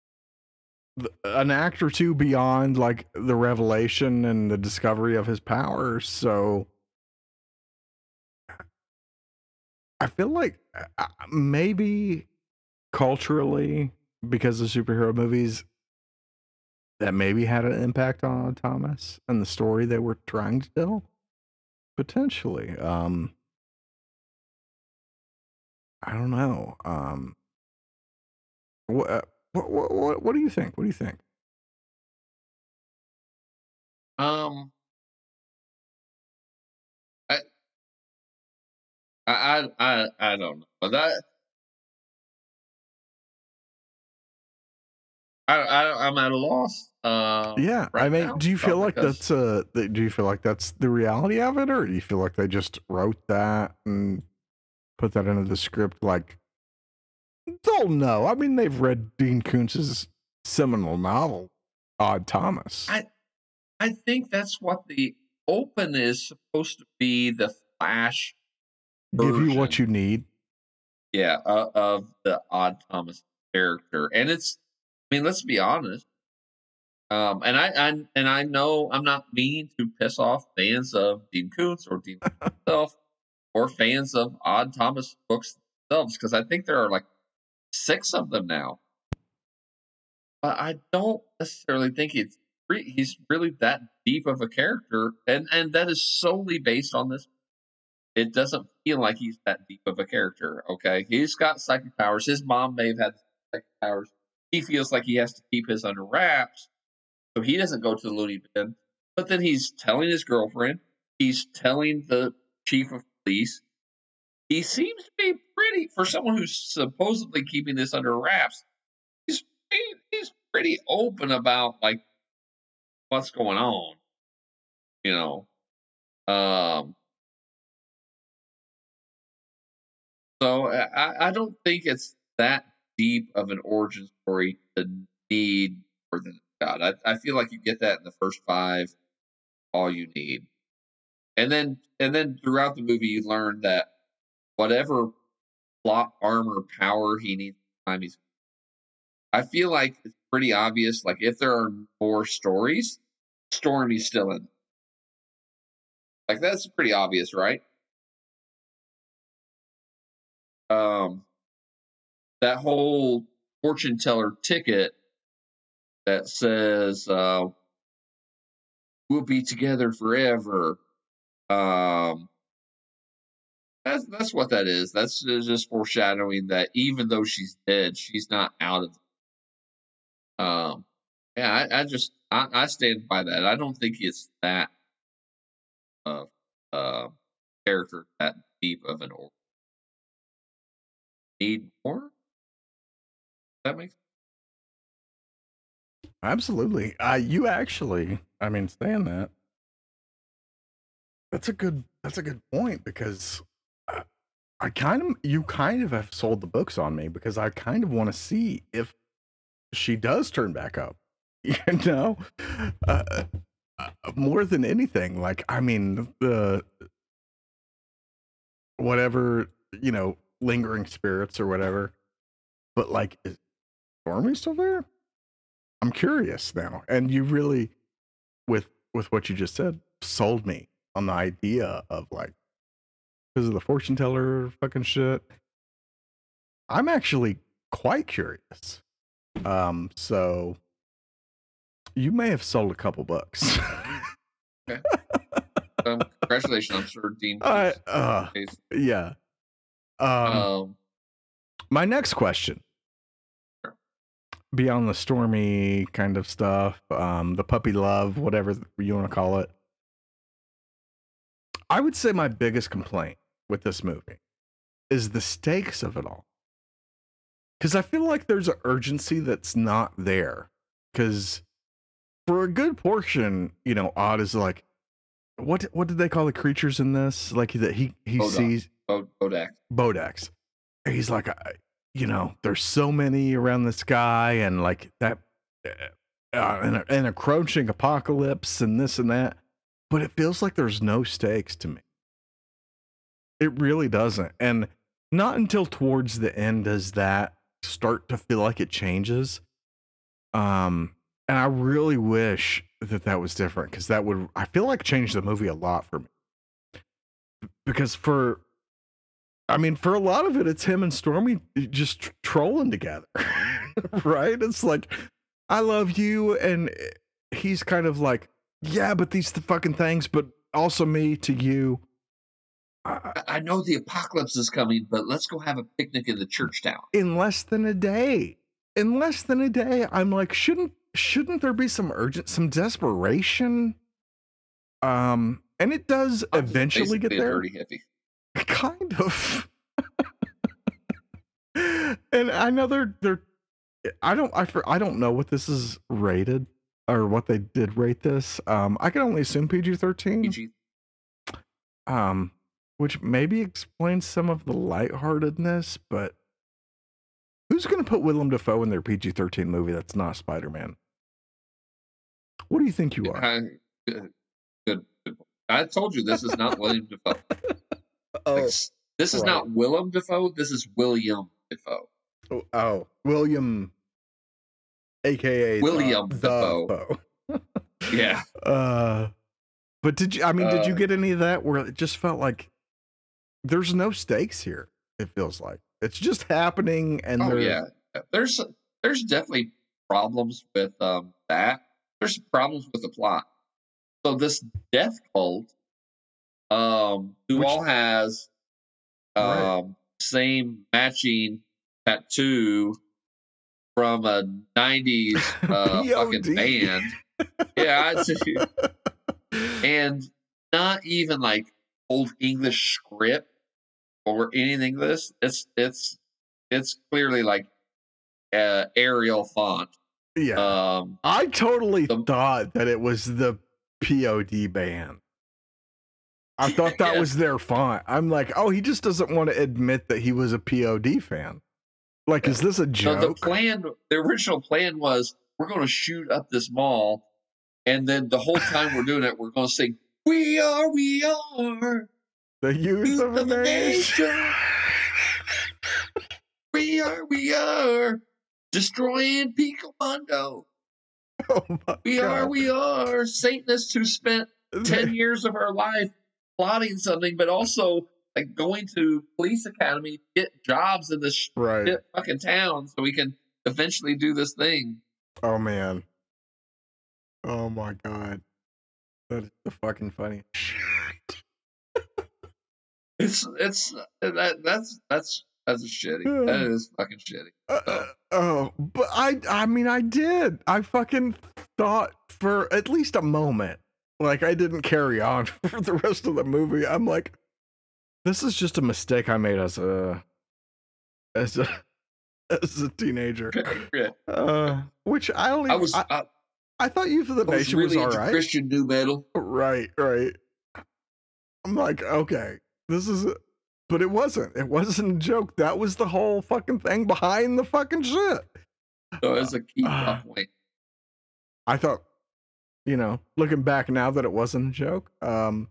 an act or two beyond like the revelation and the discovery of his powers, so I feel like maybe culturally, because of superhero movies, that maybe had an impact on Thomas and the story they were trying to tell. Potentially. I don't know. What do you think? What do you think? I don't know, but I'm at a loss. Yeah, right I mean, now, do you feel like because do you feel like that's the reality of it, or do you feel like they just wrote that and put that into the script? Like, they'll know. I mean, they've read Dean Koontz's seminal novel, Odd Thomas. I think that's what the open is supposed to be, the Flash give you what version, you need. yeah, of the Odd Thomas character, and it's. I mean, let's be honest. And I know I'm not meaning to piss off fans of Dean Koontz or Dean himself, or fans of Odd Thomas books themselves, because I think there are like 6 of them now. But I don't necessarily think he's really that deep of a character, and that is solely based on this. It doesn't feel like he's that deep of a character. Okay, he's got psychic powers. His mom may have had psychic powers. He feels like he has to keep his under wraps, so he doesn't go to the loony bin. But then he's telling his girlfriend. He's telling the chief of police. He seems to be pretty, for someone who's supposedly keeping this under wraps. He's pretty open about like what's going on. You know. So I don't think it's that deep of an origin story to need more than God. I feel like you get that in the first 5, all you need, and then throughout the movie you learn that whatever plot armor power he needs, time he's. I feel like it's pretty obvious. Like if there are more stories, Stormy's still in. Like that's pretty obvious, right? That whole fortune teller ticket that says we'll be together forever. That's what that is. That's just foreshadowing that even though she's dead, she's not out of. Yeah, I stand by that. I don't think it's that uh, uh, character that deep of an order. Need more? That makes. Absolutely. You actually, I mean, saying that, that's a good point, because you kind of have sold the books on me, because I kind of want to see if she does turn back up, you know, more than anything. Like, I mean, the whatever, lingering spirits or whatever, but like, is Stormy still there? I'm curious now. And you really, with what you just said, sold me on the idea of like, because of the fortune teller fucking shit. I'm actually quite curious. So you may have sold a couple books. Okay. Congratulations, I'm sure Dean. Yeah. My next question. Sure. Beyond the Stormy kind of stuff, the puppy love, whatever you want to call it. I would say my biggest complaint with this movie is the stakes of it all. Because I feel like there's an urgency that's not there. Because for a good portion, Odd is like, what did they call the creatures in this? Like that he sees Bodax. He's like, there's so many around this guy, and like that, an encroaching apocalypse, and this and that. But it feels like there's no stakes to me. It really doesn't, and not until towards the end does that start to feel like it changes. And I really wish that was different, because that would, I feel like, change the movie a lot for me. Because for a lot of it, it's him and Stormy just trolling together, right? It's like, I love you, and he's kind of like, yeah, but these fucking things, but also me to you. I know the apocalypse is coming, but let's go have a picnic in the church town. In less than a day, I'm like, shouldn't there be some desperation? And it does eventually get there. Dirty hippie. Kind of. And I know they're I don't know what this is rated, or what they did rate this. I can only assume PG-13. PG. Which maybe explains some of the lightheartedness, but who's going to put Willem Dafoe in their PG-13 movie that's not Spider-Man? What do you think you are? Good. I told you this is not William Dafoe. This is not Willem Dafoe. This is William Dafoe. Oh, William, a.k.a. William Dafoe. Yeah. But did you get any of that where it just felt like there's no stakes here? It feels like it's just happening, and there's definitely problems with that. There's problems with the plot. So this death cult, who all has same matching tattoo from a 90s fucking band. Yeah, I'd say, and not even like old English script or anything. It's clearly like Arial font. Yeah, I totally thought that it was the POD band. I thought that was their font. I'm like, oh, he just doesn't want to admit that he was a POD fan. Like, is this a joke? So the original plan was, we're going to shoot up this mall, and then the whole time we're doing it, we're going to sing, we are the youth of the nation. We are destroying Pico Mundo. Oh my God. We are Satanists who spent 10 years of our life plotting something, but also like going to police academy to get jobs in this shit fucking town so we can eventually do this thing. Oh man. Oh my God. That is the fucking funny shit. That's shitty. That is fucking shitty. But I did. I fucking thought for at least a moment, like, I didn't carry on for the rest of the movie. I'm like, this is just a mistake I made as a teenager. Yeah. Which I don't even, I thought Youth of the Nation was all right. Christian nu metal. Right. I'm like, okay, this is it. But it wasn't. It wasn't a joke. That was the whole fucking thing behind the fucking shit. So it's a key point. I thought, looking back now that it wasn't a joke, that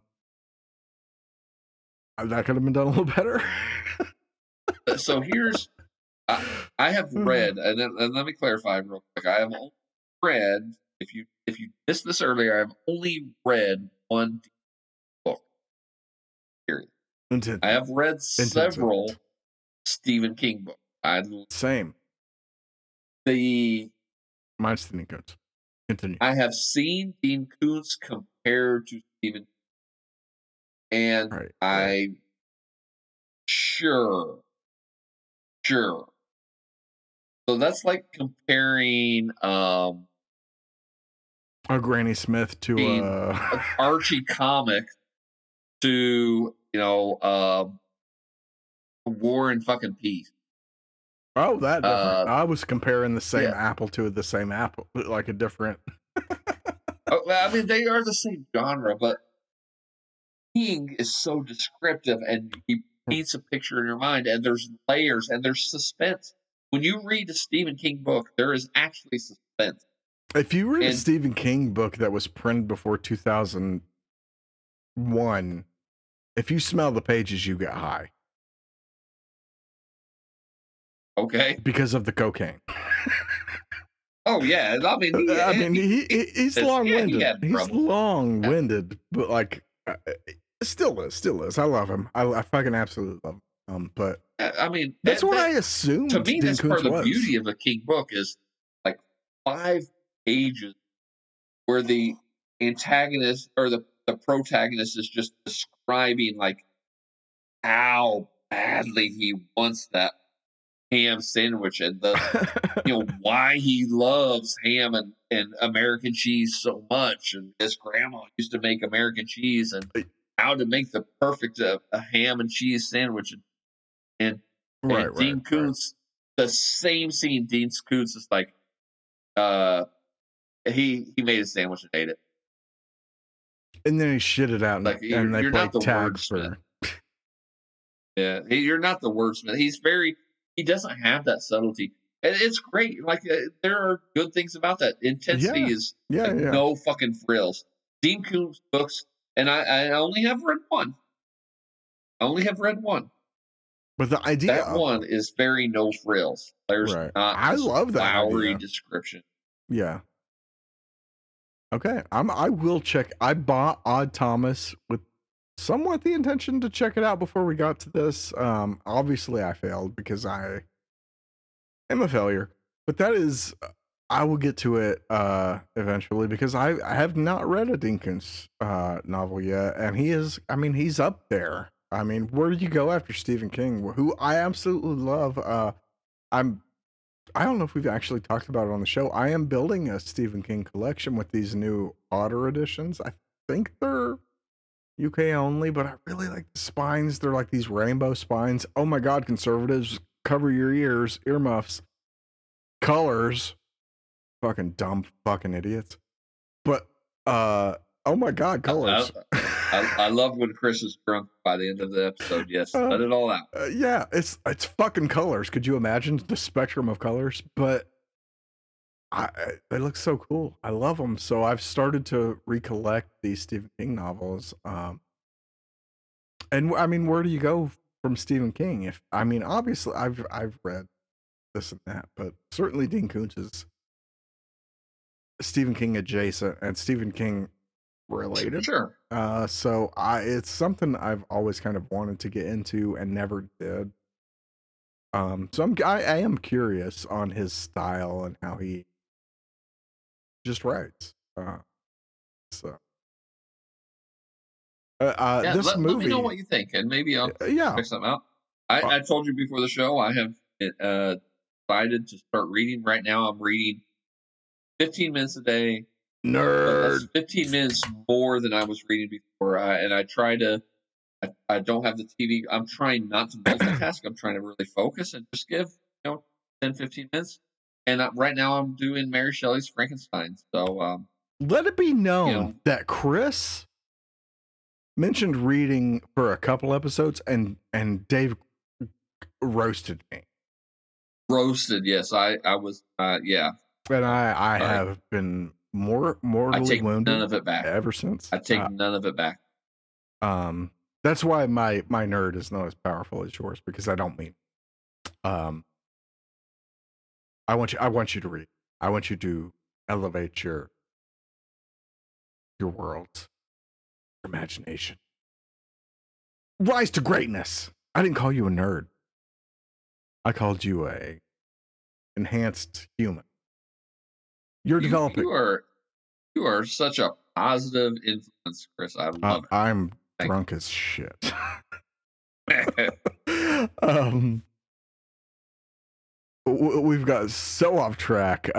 could have been done a little better. So here's, I have read, and let me clarify real quick. I have only read, if you missed this earlier, I've only read one book. Period. I have read several Stephen King books. Same. Mine's Stephen Koontz. Continue. I have seen Dean Koontz compared to Stephen King. And I sure. So that's like comparing Granny Smith to Archie comic to War and fucking Peace. Oh, that different. I was comparing the same apple to the same apple, like a different. I mean, they are the same genre, but King is so descriptive, and he paints a picture in your mind, and there's layers and there's suspense. When you read a Stephen King book, there is actually suspense. If you read a Stephen King book that was printed before 2001, if you smell the pages, you get high. Okay. Because of the cocaine. Oh yeah, I mean, he's long-winded. He's long-winded, but like, still is. I love him. I fucking absolutely love him. But I mean, that's what I assumed. To me, that's part of the beauty of a King book is like 5 pages where the antagonist or the protagonist is just describing like how badly he wants that ham sandwich and the why he loves ham and American cheese so much, and his grandma used to make American cheese and how to make the perfect a ham and cheese sandwich, and Dean Koontz, the same scene. Dean Koontz is like he made a sandwich and ate it, and then he shit it out, like and they play tag for. Yeah, you're not the wordsmith. He doesn't have that subtlety. And it's great. Like, there are good things about that. Intensity is no fucking frills. Dean Koontz books, and I only have read one. But the idea that one is very no frills. There's not I love that flowery idea. description. Yeah. Okay. I will check. I bought Odd Thomas with somewhat the intention to check it out before we got to this. Obviously I failed because I am a failure, but that is, I will get to it eventually because I have not read a Dean Koontz novel yet, and he's up there. I mean, where do you go after Stephen King, who I absolutely love? I don't know if we've actually talked about it on the show. I am building a Stephen King collection with these new Otter editions. I think they're UK only, but I really like the spines. They're like these rainbow spines. Oh my God, conservatives, cover your ears, earmuffs. Colors. Fucking dumb fucking idiots. But, oh my God, colors. I love when Chris is drunk by the end of the episode. Yes, let it all out. Yeah, it's fucking colors. Could you imagine the spectrum of colors? But they look so cool. I love them. So I've started to recollect these Stephen King novels. And I mean, where do you go from Stephen King? Obviously I've read this and that, but certainly Dean Koontz is Stephen King adjacent and Stephen King related. Sure. So it's something I've always kind of wanted to get into and never did. So I am curious on his style and how he just writes. This movie. Let me know what you think, and maybe I'll check something out. I told you before the show I have decided to start reading. Right now, I'm reading 15 minutes a day. Nerd. That's 15 minutes more than I was reading before, and I try to. I don't have the TV. I'm trying not to multitask. I'm trying to really focus and just give 10, 15 minutes. And right now I'm doing Mary Shelley's Frankenstein. So let it be known that Chris mentioned reading for a couple episodes, and Dave roasted me. Roasted, yes. I was, yeah. And I have been mortally wounded. None of it back ever since. I take none of it back. That's why my nerd is not as powerful as yours, because I don't mean. I want you to read. I want you to elevate your world, your imagination. Rise to greatness. I didn't call you a nerd. I called you a enhanced human. You're developing. You are such a positive influence, Chris. I love it. I'm drunk as shit. We've got so off track.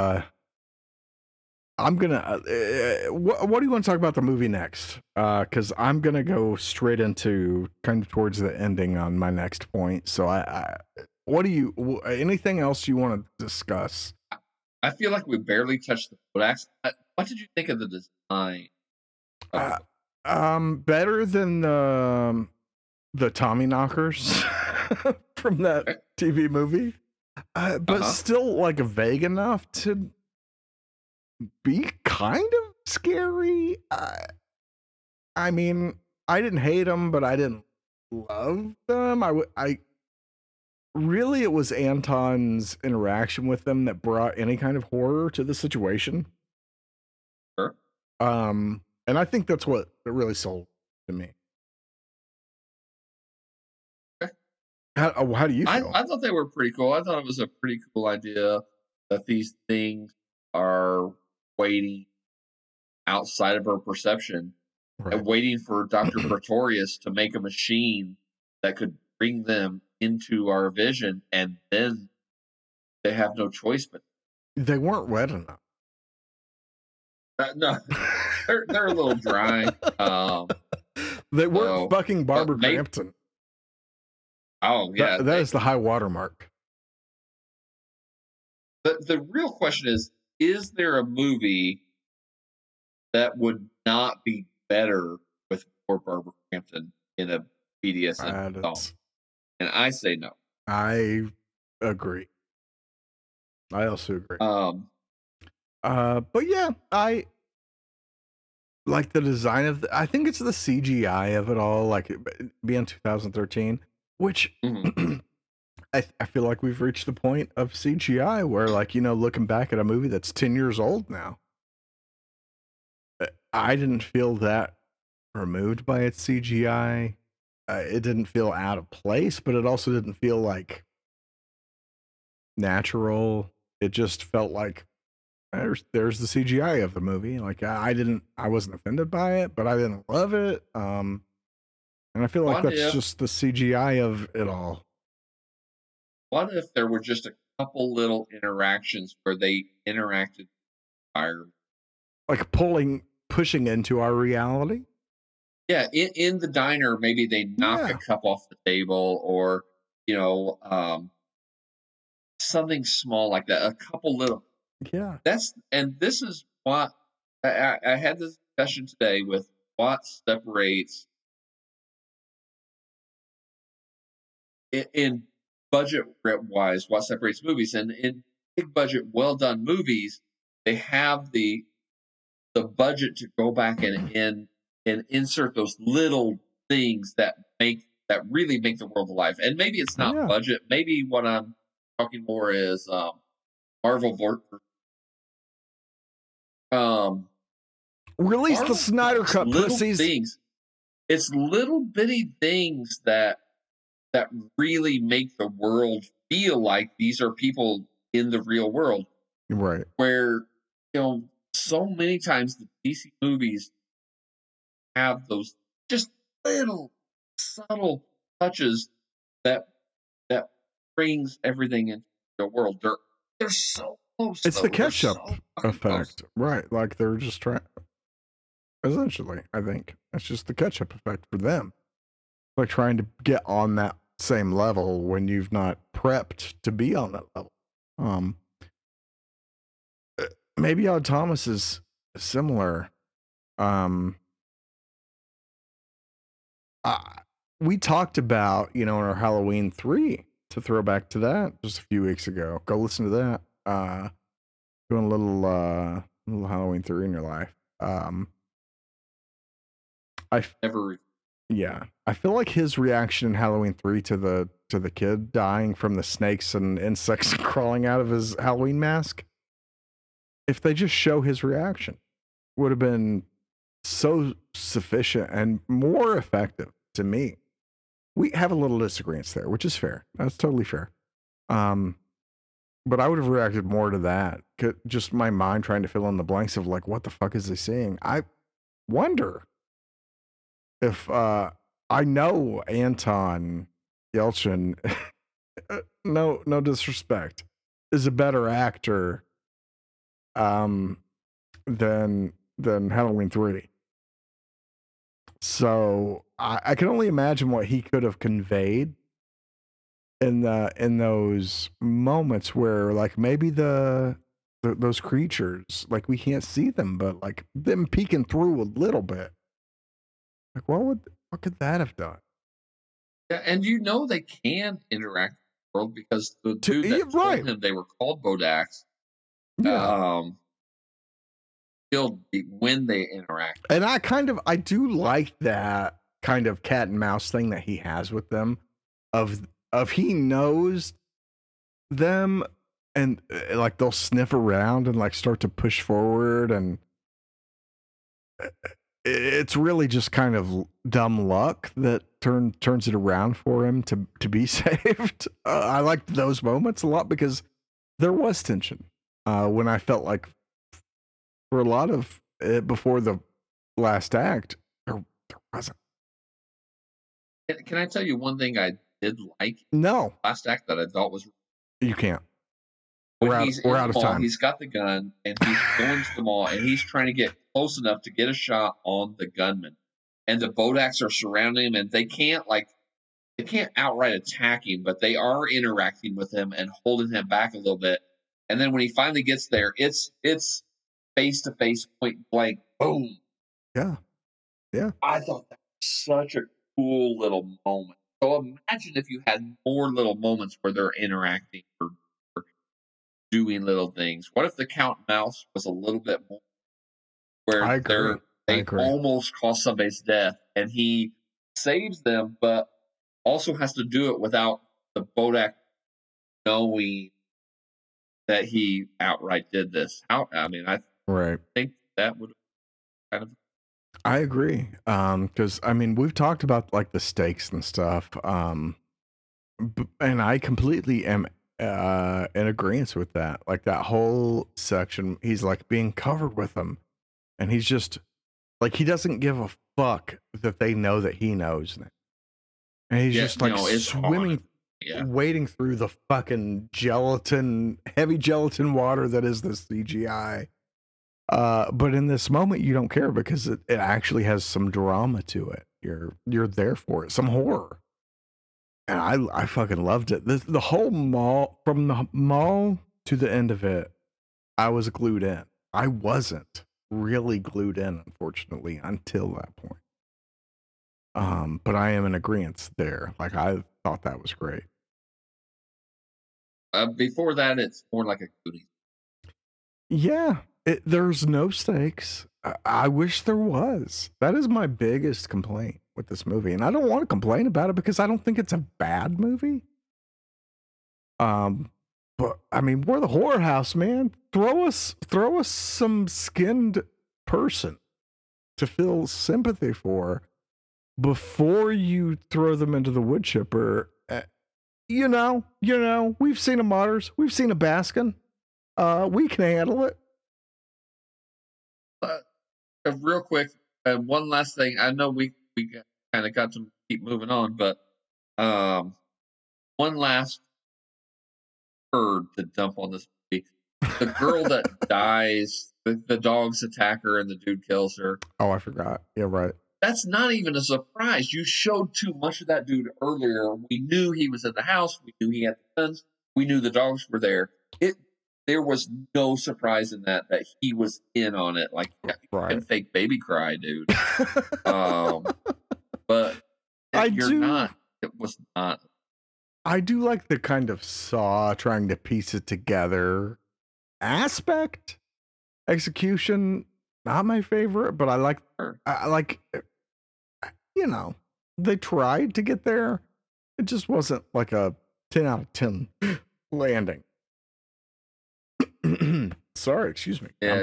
I'm gonna. What do you want to talk about the movie next? Because I'm gonna go straight into kind of towards the ending on my next point. So what do you? Anything else you want to discuss? I feel like we barely touched the Kodaks. What did you think of the design? Better than the the Tommy knockers from that Okay. TV movie, but still like vague enough to be kind of scary. I mean, I didn't hate them, but I didn't love them. I really, it was Anton's interaction with them that brought any kind of horror to the situation. Sure. And I think that's what it really sold to me. Okay. How do you feel? I thought they were pretty cool. I thought it was a pretty cool idea that these things are waiting outside of our perception and waiting for Dr. Pretorius to make a machine that could bring them into our vision, and then they have no choice but. They weren't wet enough. No, they're a little dry. They weren't fucking Barbara Crampton. Oh yeah, that is the high watermark. The real question is there a movie that would not be better with more Barbara Crampton in a BDSM film? And I say no. I agree. I also agree. But yeah, I like the design of I think it's the CGI of it all, like being 2013, which I feel like we've reached the point of CGI where, like, you know, looking back at a movie that's 10 years old now, I didn't feel that removed by its CGI. It didn't feel out of place, but it also didn't feel like natural. It just felt like there's the CGI of the movie. Like I wasn't offended by it, but I didn't love it. And I feel like that's just the CGI of it all. What if there were just a couple little interactions where they interacted fire? Like pushing into our reality? Yeah, in the diner, maybe they knock a cup off the table, or, you know, something small like that. A couple little. Yeah. This is what I had this discussion today with what separates in budget wise, what separates movies. And in big budget, well done movies, they have the budget to go back and insert those little things that really make the world alive. And maybe it's not budget. Maybe what I'm talking more is Marvel. Release Marvel, the Snyder Cut, pussies. Things. It's little bitty things that really make the world feel like these are people in the real world. Right. Where, you know, so many times the DC movies have those just little subtle touches that brings everything into the world. They're so close. It's the ketchup effect, right? Like they're just trying. Essentially, I think it's just the ketchup effect for them. Like trying to get on that same level when you've not prepped to be on that level. Maybe Odd Thomas is similar. We talked about, you know, in our Halloween 3, to throw back to that just a few weeks ago. Go listen to that. Doing a little Halloween 3 in your life. Yeah, I feel like his reaction in Halloween 3 to the kid dying from the snakes and insects crawling out of his Halloween mask, if they just show his reaction, would have been so sufficient and more effective to me. We have a little disagreements there, which is fair. That's totally fair. But I would have reacted more to that. Just my mind trying to fill in the blanks of like, what the fuck is he seeing? I wonder if I know Anton Yelchin, no disrespect, is a better actor than Halloween 3. So I can only imagine what he could have conveyed in those moments where, like, maybe those creatures, like, we can't see them, but like them peeking through a little bit. Like, what could that have done? Yeah, and they can interact with the world because the dude that told him they were called Bodaks, killed when they interact. And I do like that kind of cat and mouse thing that he has with them, of he knows them, and like they'll sniff around and like start to push forward, and it's really just kind of dumb luck that turns it around for him to be saved. I liked those moments a lot because there was tension when I felt like for a lot of it before the last act there wasn't. Can I tell you one thing I did like? No. Last act that I thought was... You can't. We're out of time. He's got the gun and he's going to the mall and he's trying to get close enough to get a shot on the gunman. And the Bodaks are surrounding him and they can't outright attack him, but they are interacting with him and holding him back a little bit. And then when he finally gets there, it's face to face, point blank, boom. Yeah. Yeah. I thought that was such a cool little moment. So imagine if you had more little moments where they're interacting or doing little things. What if the Count Mouse was a little bit more where they almost cause somebody's death and he saves them, but also has to do it without the Bodak knowing that he outright did this. I think that would kind of... I agree. Because we've talked about like the stakes and stuff. And I completely am in agreement with that. Like that whole section, he's like being covered with them, and he's just like, he doesn't give a fuck that they know that he knows now. And he's just like swimming, wading through the fucking heavy gelatin water that is the CGI. But in this moment, you don't care because it actually has some drama to it. You're there for it, some horror. And I fucking loved it. The whole mall, from the mall to the end of it, I was glued in. I wasn't really glued in, unfortunately, until that point. But I am in agreement there. Like, I thought that was great. Before that, it's more like a goodie. Yeah, there's no stakes. I wish there was. That is my biggest complaint with this movie, and I don't want to complain about it because I don't think it's a bad movie. But we're the horror house, man. Throw us some skinned person to feel sympathy for before you throw them into the wood chipper. You know, we've seen a Motters, we've seen a Baskin. We can handle it. Real quick, one last thing. I know we kind of got to keep moving on, but one last bird to dump on this movie. The girl that dies, the dogs attack her and the dude kills her. Oh, I forgot. Yeah, right. That's not even a surprise. You showed too much of that dude earlier. We knew he was in the house. We knew he had the guns. We knew the dogs were there. There was no surprise in that he was in on it. Like, right. And fake baby cry, dude. But it was not. I do like the kind of Saw trying to piece it together aspect. Execution, not my favorite, but I like they tried to get there. It just wasn't like a 10 out of 10 landing. Sorry, excuse me. Yeah.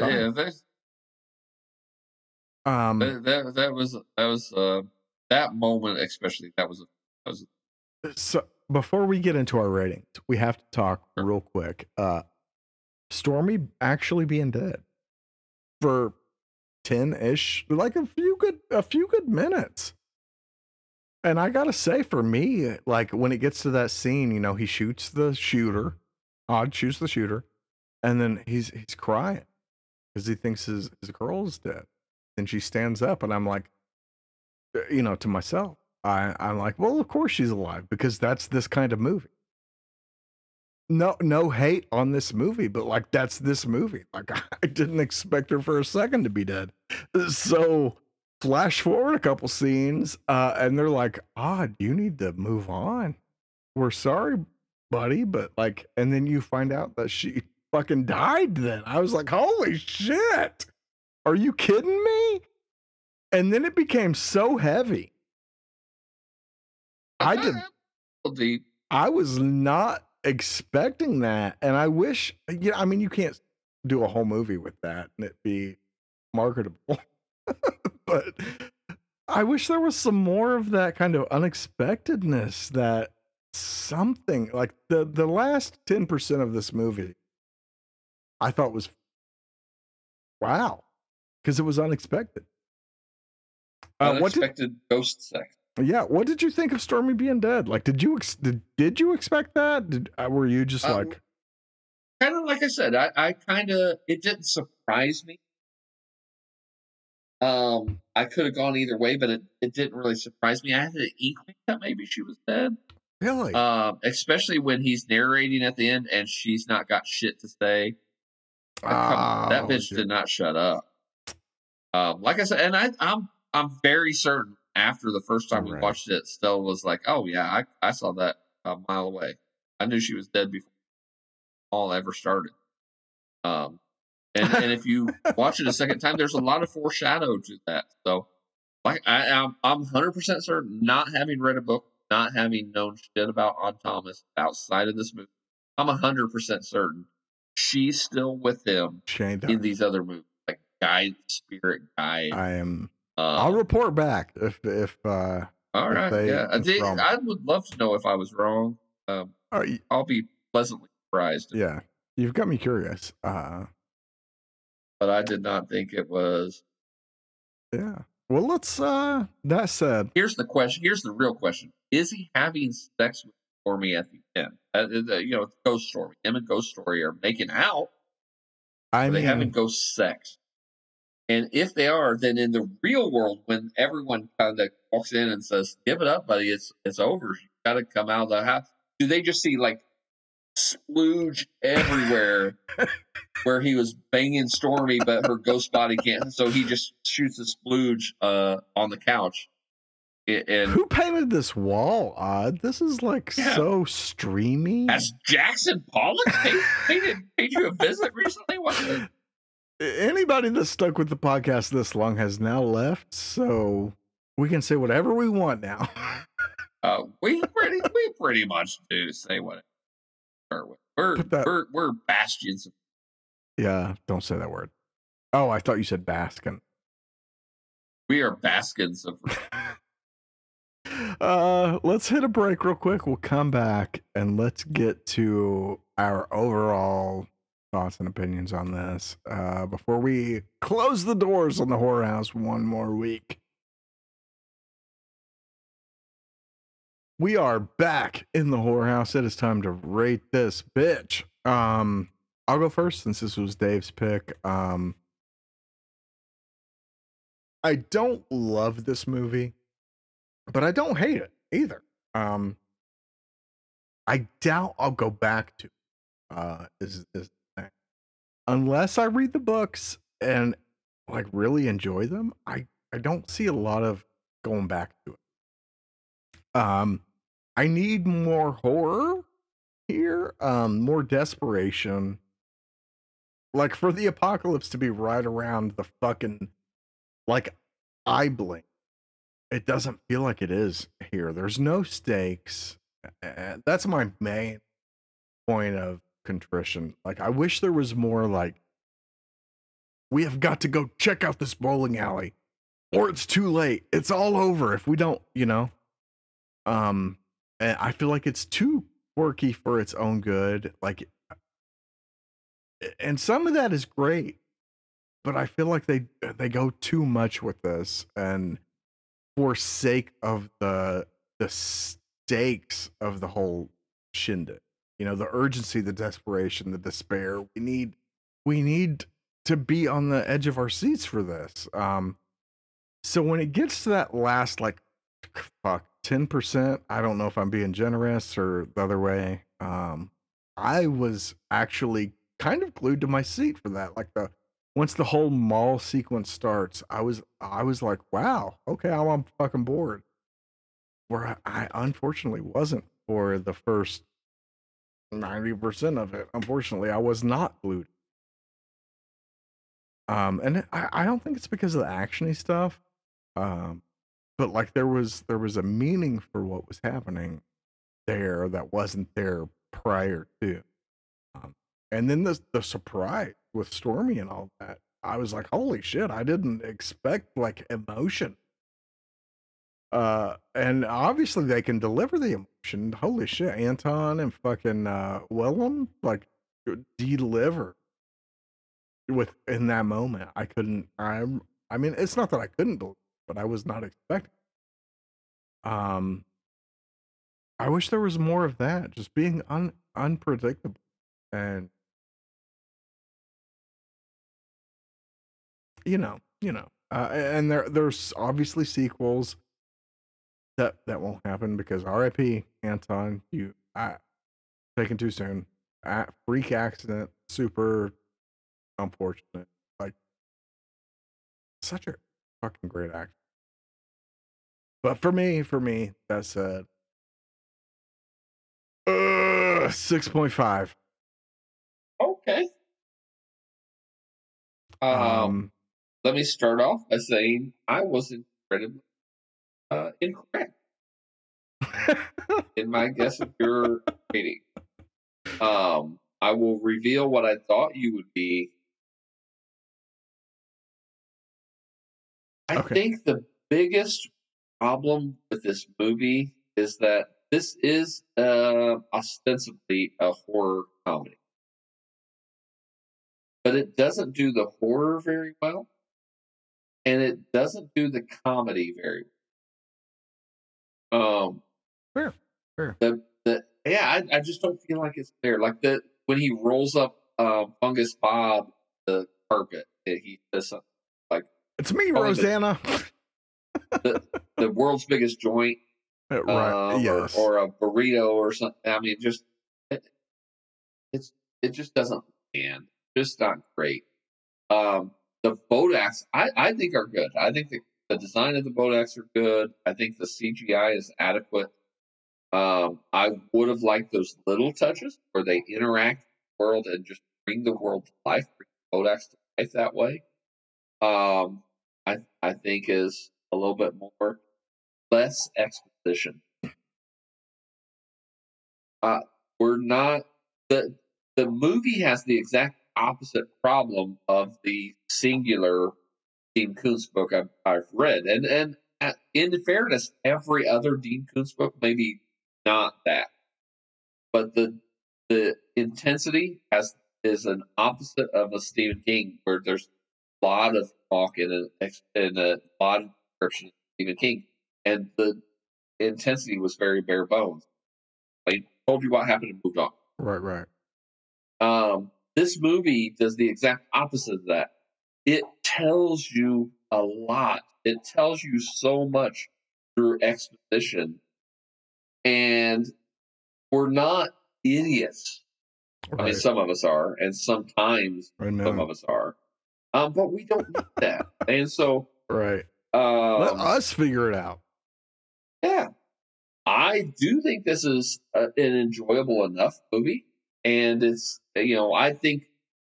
That was that moment, especially. That was. So before we get into our ratings, we have to talk real quick. Stormy actually being dead for 10-ish, like a few good minutes. And I gotta say, for me, like when it gets to that scene, he shoots the shooter. Odd shoots the shooter. And then he's crying because he thinks his girl is dead. And she stands up, and I'm like, to myself, I'm like, well, of course she's alive because that's this kind of movie. No hate on this movie, but like that's this movie. Like I didn't expect her for a second to be dead. So flash forward a couple scenes, and they're like, you need to move on. We're sorry, buddy, but like, and then you find out that she fucking died then. I was like, holy shit. Are you kidding me? And then it became so heavy. I was not expecting that. And I wish, I mean, you can't do a whole movie with that and it be marketable. But I wish there was some more of that kind of unexpectedness, that something like the last 10% of this movie I thought was wow, because it was unexpected. Unexpected ghost sex. Yeah, what did you think of Stormy being dead? Like, did you expect that? Were you just like, kind of like I said, I kind of, it didn't surprise me. I could have gone either way, but it didn't really surprise me. I had an inkling that maybe she was dead. Really? Especially when he's narrating at the end and she's not got shit to say. That bitch did not shut up. Like I said, and I'm very certain after the first time we watched it, Stella was like, "Oh yeah, I saw that a mile away. I knew she was dead before all ever started." And if you watch it a second time, there's a lot of foreshadow to that. So, like I'm 100% certain, not having read a book, not having known shit about Odd Thomas outside of this movie, I'm 100% certain she's still with him in these other movies, like guide, spirit guide. I am. I'll report back if all right, yeah. I would love to know if I was wrong. I'll be pleasantly surprised. Yeah, you've got me curious. But I did not think it was. Yeah. Well, let's. That said, here's the question. Here's the real question: is he having sex with Stormy at the end? Ghost Story. Him and Ghost Story are making out. Are they having ghost sex? And if they are, then in the real world, when everyone kind of walks in and says, "Give it up, buddy, it's over. You got to come out of the house," do they just see like splooge everywhere where he was banging Stormy, but her ghost body can't? So he just shoots a splooge on the couch. And who painted this wall, Odd? This is like so streamy. Has Jackson Pollock paid you a visit recently? What? Anybody that's stuck with the podcast this long has now left, so we can say whatever we want now. We pretty much do say whatever. We're bastions. Yeah, don't say that word. Oh, I thought you said Baskin. We are baskins of. Let's hit a break real quick. We'll come back and let's get to our overall thoughts and opinions on this before we close the doors on the horror house one more week. We are back in the horror house. It is time to rate this bitch. I'll go first since this was Dave's pick. I don't love this movie, but I don't hate it either. I doubt I'll go back to is the thing. Unless I read the books and like really enjoy them, I don't see a lot of going back to it. I need more horror here, more desperation. Like for the apocalypse to be right around the fucking like eye blink. It doesn't feel like it is here. There's no stakes. That's my main point of contrition. Like, I wish there was more like, we have got to go check out this bowling alley or it's too late. It's all over if we don't, and I feel like it's too quirky for its own good. Like, and some of that is great, but I feel like they go too much with this, and for sake of the stakes of the whole shindig, the urgency, the desperation, the despair. We need to be on the edge of our seats for this. So when it gets to that last 10%, I don't know if I'm being generous or the other way. I was actually kind of glued to my seat for that. Like once the whole mall sequence starts, I was like, wow, okay, I'm on fucking board. Where I unfortunately wasn't for the first 90% of it. Unfortunately, I was not glued. And I don't think it's because of the actiony stuff. But like there was a meaning for what was happening there that wasn't there prior to. And then the surprise with Stormy and all that, I was like, holy shit, I didn't expect like emotion. And obviously they can deliver the emotion. Holy shit, Anton and fucking Willem like deliver in that moment. I mean, it's not that I couldn't believe, but I was not expecting. I wish there was more of that, just being unpredictable. And and there's obviously sequels that won't happen because R.I.P. Anton, taken too soon. Freak accident, super unfortunate. Like such a fucking great actor. But for me, that said, 6.5. Okay. Let me start off by saying I was incredibly incorrect in my guess of your rating. I will reveal what I thought you would be. I think the biggest problem with this movie is that this is ostensibly a horror comedy. But it doesn't do the horror very well. And it doesn't do the comedy very well. Fair. I just don't feel like it's there. Like when he rolls up Fungus Bob the carpet, he says something like, "It's me, Rosanna." The world's biggest joint, right? Yes, or a burrito or something. I mean, just it just doesn't land. Just not great. The Bodaks, I think are good. I think the design of the Bodaks are good. I think the CGI is adequate. I would have liked those little touches where they interact with the world and just bring the world to life, bring the Bodaks to life that way. I think is a little bit less exposition. We're not the movie has the exact opposite problem of the singular Dean Koontz book I've read, and in fairness, every other Dean Koontz book, maybe not that, but the intensity is an opposite of a Stephen King, where there's a lot of talk and a lot of description of Stephen King, and the intensity was very bare bones. I told you what happened and moved on. Right. This movie does the exact opposite of that. It tells you a lot. It tells you so much through exposition. And we're not idiots. Right. I mean, some of us are, and sometimes some of us are. But we don't need that. And so... Right. Let us figure it out. Yeah. I do think this is an enjoyable enough movie. And it's, I think,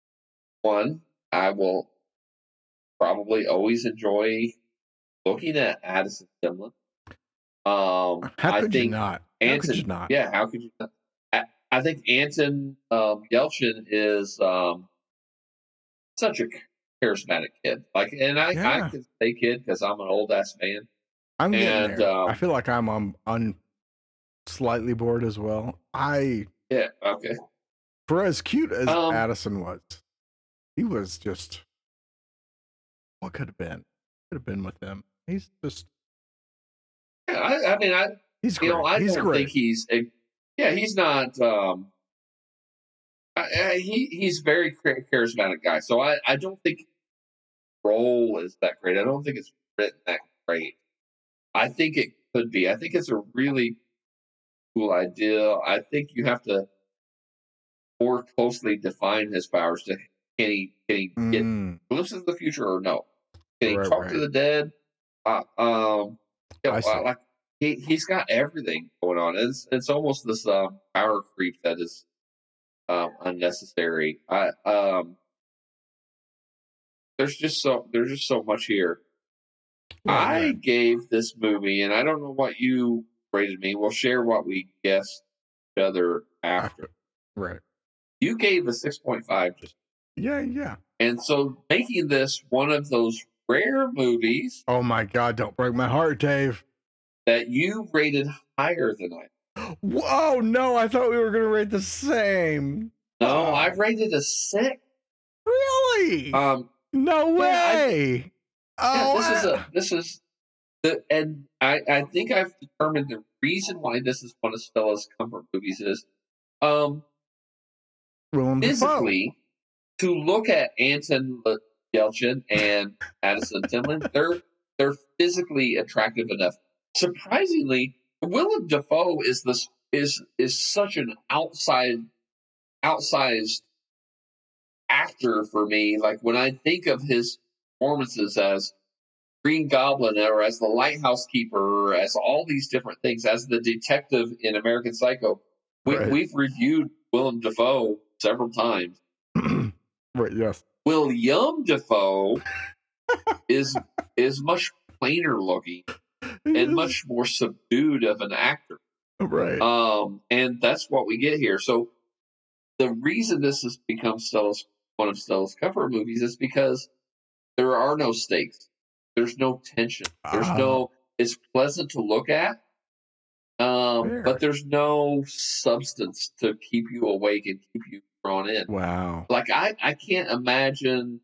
I will probably always enjoy looking at Addison Timlin. How could you not? Yeah, how could you not? I think Anton Yelchin is such a charismatic kid. Like, and I can say kid because I'm an old ass man. I'm getting there. I feel like I'm slightly bored as well. Yeah. Okay. For as cute as Addison was, he was just what could have been. Could have been with him. He's just. Yeah, he's great. I don't think he's. He's not. He's very charismatic guy. So I don't think role is that great. I don't think it's written that great. I think it could be. I think it's a really cool idea. I think you have to more closely define his powers to Can he get glimpses of the future or no? Can he talk to the dead? Like he's got everything going on. It's almost this power creep that is unnecessary. There's just so much here. I gave this movie, and I don't know what you rated me. We'll share what we guessed each other after. Right. You gave a 6.5. Yeah. And so making this one of those rare movies. Oh my God! Don't break my heart, Dave. That you rated higher than I. Whoa! No, I thought we were going to rate the same. No, I rated a 6. Really? No way. And I think I've determined the reason why this is one of Stella's comfort movies is physically to look at Anton Yelchin and Addison Timlin, they're physically attractive enough. Surprisingly, Willem Dafoe is such an outsized actor for me. Like when I think of his performances as Green Goblin or as the lighthouse keeper or as all these different things, as the detective in American Psycho, we've reviewed Willem Dafoe several times. Right, yes. William Dafoe is much plainer looking and much more subdued of an actor. Right. And that's what we get here. So the reason this has become one of Stella's comfort movies is because there are no stakes. There's no tension. It's pleasant to look at, but there's no substance to keep you awake and keep you drawn in. Wow. Like I can't imagine.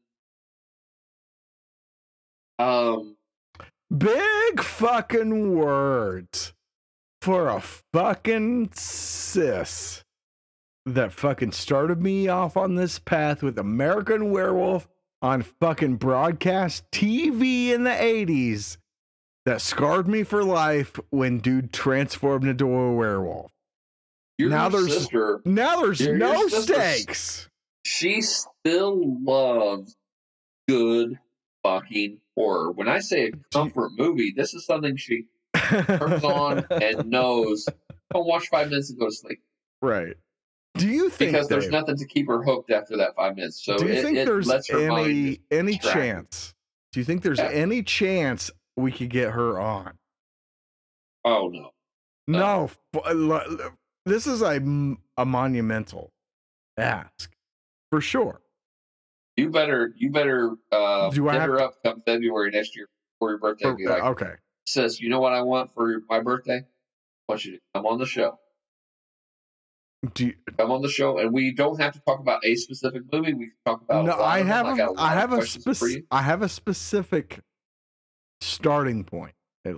Big fucking words for a fucking sis that fucking started me off on this path with American Werewolf on fucking broadcast TV in the 80s that scarred me for life when dude transformed into a werewolf. Now there's no stakes. She still loves good fucking horror. When I say a comfort movie, this is something she turns on and knows. Don't watch 5 minutes and go to sleep. Right. Do you think because there's nothing to keep her hooked after that 5 minutes? So do you think there's lets her any chance? Do you think there's any chance we could get her on? Oh no, no. This is a monumental ask for sure. You better hit her up come February next year for your birthday. Be like, okay. Says, you know what I want for my birthday? I want you to come on the show. Come on the show, and we don't have to talk about a specific movie. We can talk about. No, I have a specific starting point.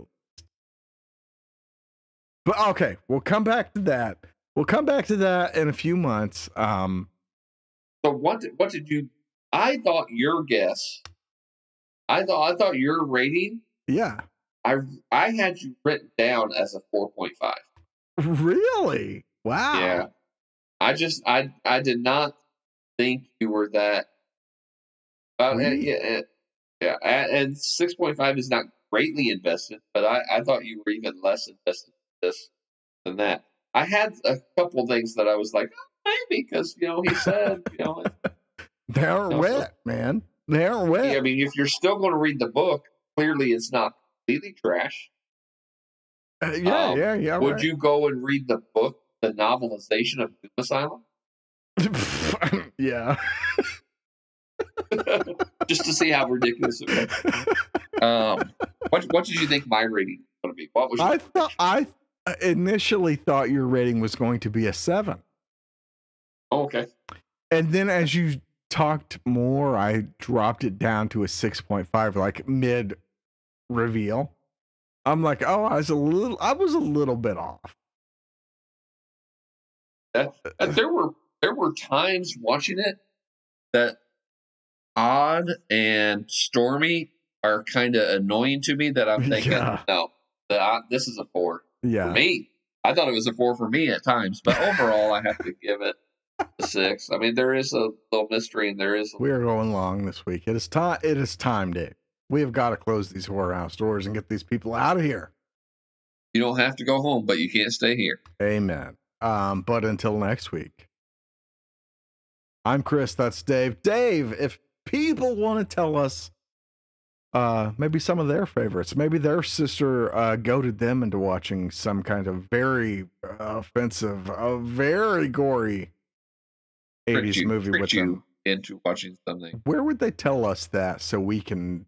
But okay, we'll come back to that. We'll come back to that in a few months. So what did you? I thought your guess. I thought your rating. Yeah. I had you written down as a 4.5. Really? Wow. Yeah. I did not think you were that. Yeah. And 6.5 is not greatly invested, but I thought you were even less invested in this than that. I had a couple things that I was like, maybe because he said, they aren't wet, man. They aren't wet. Yeah, I mean, if you're still going to read the book, clearly it's not completely trash. Yeah. Would you go and read the book, the novelization of Doom Asylum? Yeah. Just to see how ridiculous it was. What did you think my rating was going to be? What was I initially thought your rating was going to be a 7. Oh, okay. And then as you talked more, I dropped it down to a 6.5, like mid reveal. I'm like, oh, I was a little bit off. There were times watching it that Odd and Stormy are kind of annoying to me that I'm thinking, no, this is a 4. Yeah. For me. I thought it was a 4 for me at times, but overall I have to give it The 6th. I mean, there is a little mystery, and there is. We are going long this week. It is time. It is time, Dave. We have got to close these horror house doors and get these people out of here. You don't have to go home, but you can't stay here. Amen. But until next week, I'm Chris. That's Dave. Dave, if people want to tell us maybe some of their favorites, maybe their sister goaded them into watching some kind of very offensive, very gory 80s movie with them. Into watching something. Where would they tell us that so we can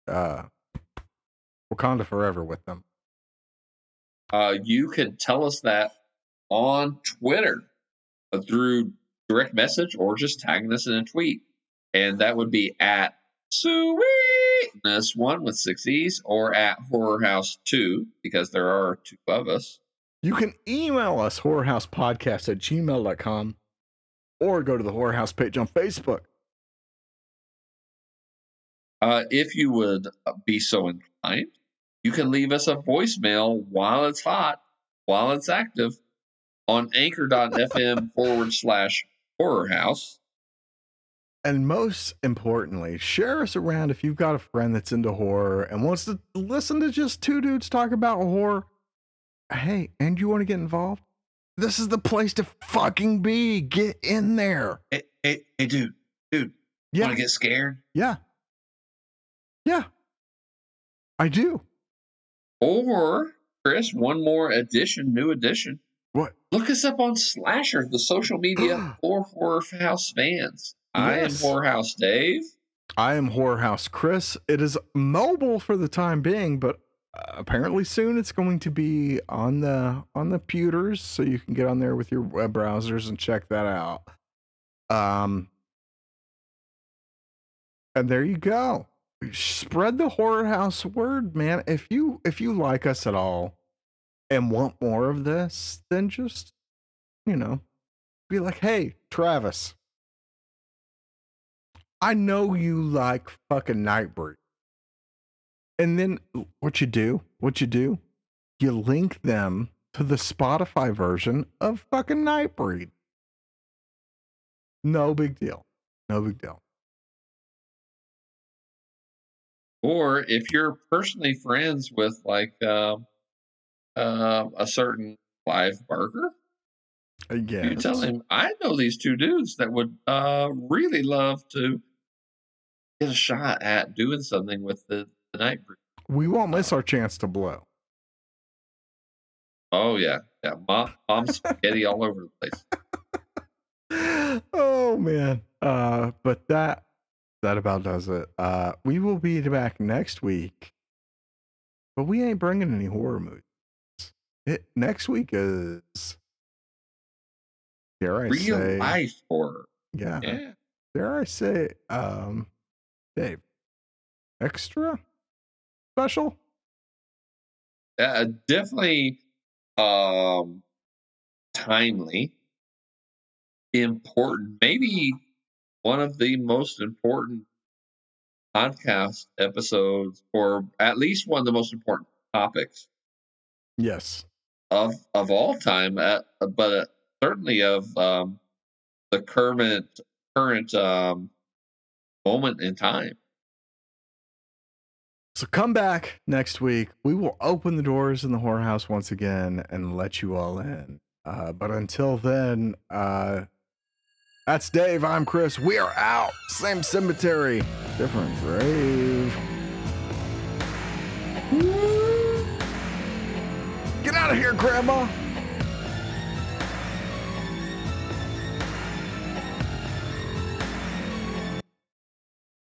Wakanda forever with them? You can tell us that on Twitter through direct message or just tagging us in a tweet. And that would be at Sweetness1 with 6 E's or at Horror House 2 because there are 2 of us. You can email us horrorhousepodcast@gmail.com or go to the Horror House page on Facebook. If you would be so inclined, you can leave us a voicemail while it's hot, while it's active, on anchor.fm/horror house. And most importantly, share us around if you've got a friend that's into horror and wants to listen to just 2 dudes talk about horror. Hey, and you want to get involved? This is the place to fucking be. Get in there. Hey, dude. Yeah. Want to get scared? Yeah. Yeah. I do. Or, Chris, one more new addition. What? Look us up on Slasher, the social media for Horror House fans. Yes. I am Horror House Dave. I am Horror House Chris. It is mobile for the time being, but apparently soon it's going to be on the pewters, so you can get on there with your web browsers and check that out. And there you go. Spread the Horror House word, man. If you like us at all and want more of this, then just, be like, hey, Travis, I know you like fucking Nightbreed. And then what you do, you link them to the Spotify version of fucking Nightbreed. No big deal. Or if you're personally friends with like a certain Clive Barker, you tell him, I know these 2 dudes that would really love to get a shot at doing something with the Nightbreed. We won't miss our chance to blow. Oh yeah, mom's spaghetti all over the place. Oh man, but that about does it. We will be back next week, but we ain't bringing any horror movies. Next week is, dare I say, real life horror. Yeah. Dare I say, Dave, extra special? Definitely timely, important, maybe one of the most important podcast episodes, or at least one of the most important topics. Yes. Of all time, but certainly of the current moment in time. So come back next week. We will open the doors in the Horror House once again and let you all in. But until then, that's Dave. I'm Chris. We are out. Same cemetery, different grave. Get out of here, Grandma.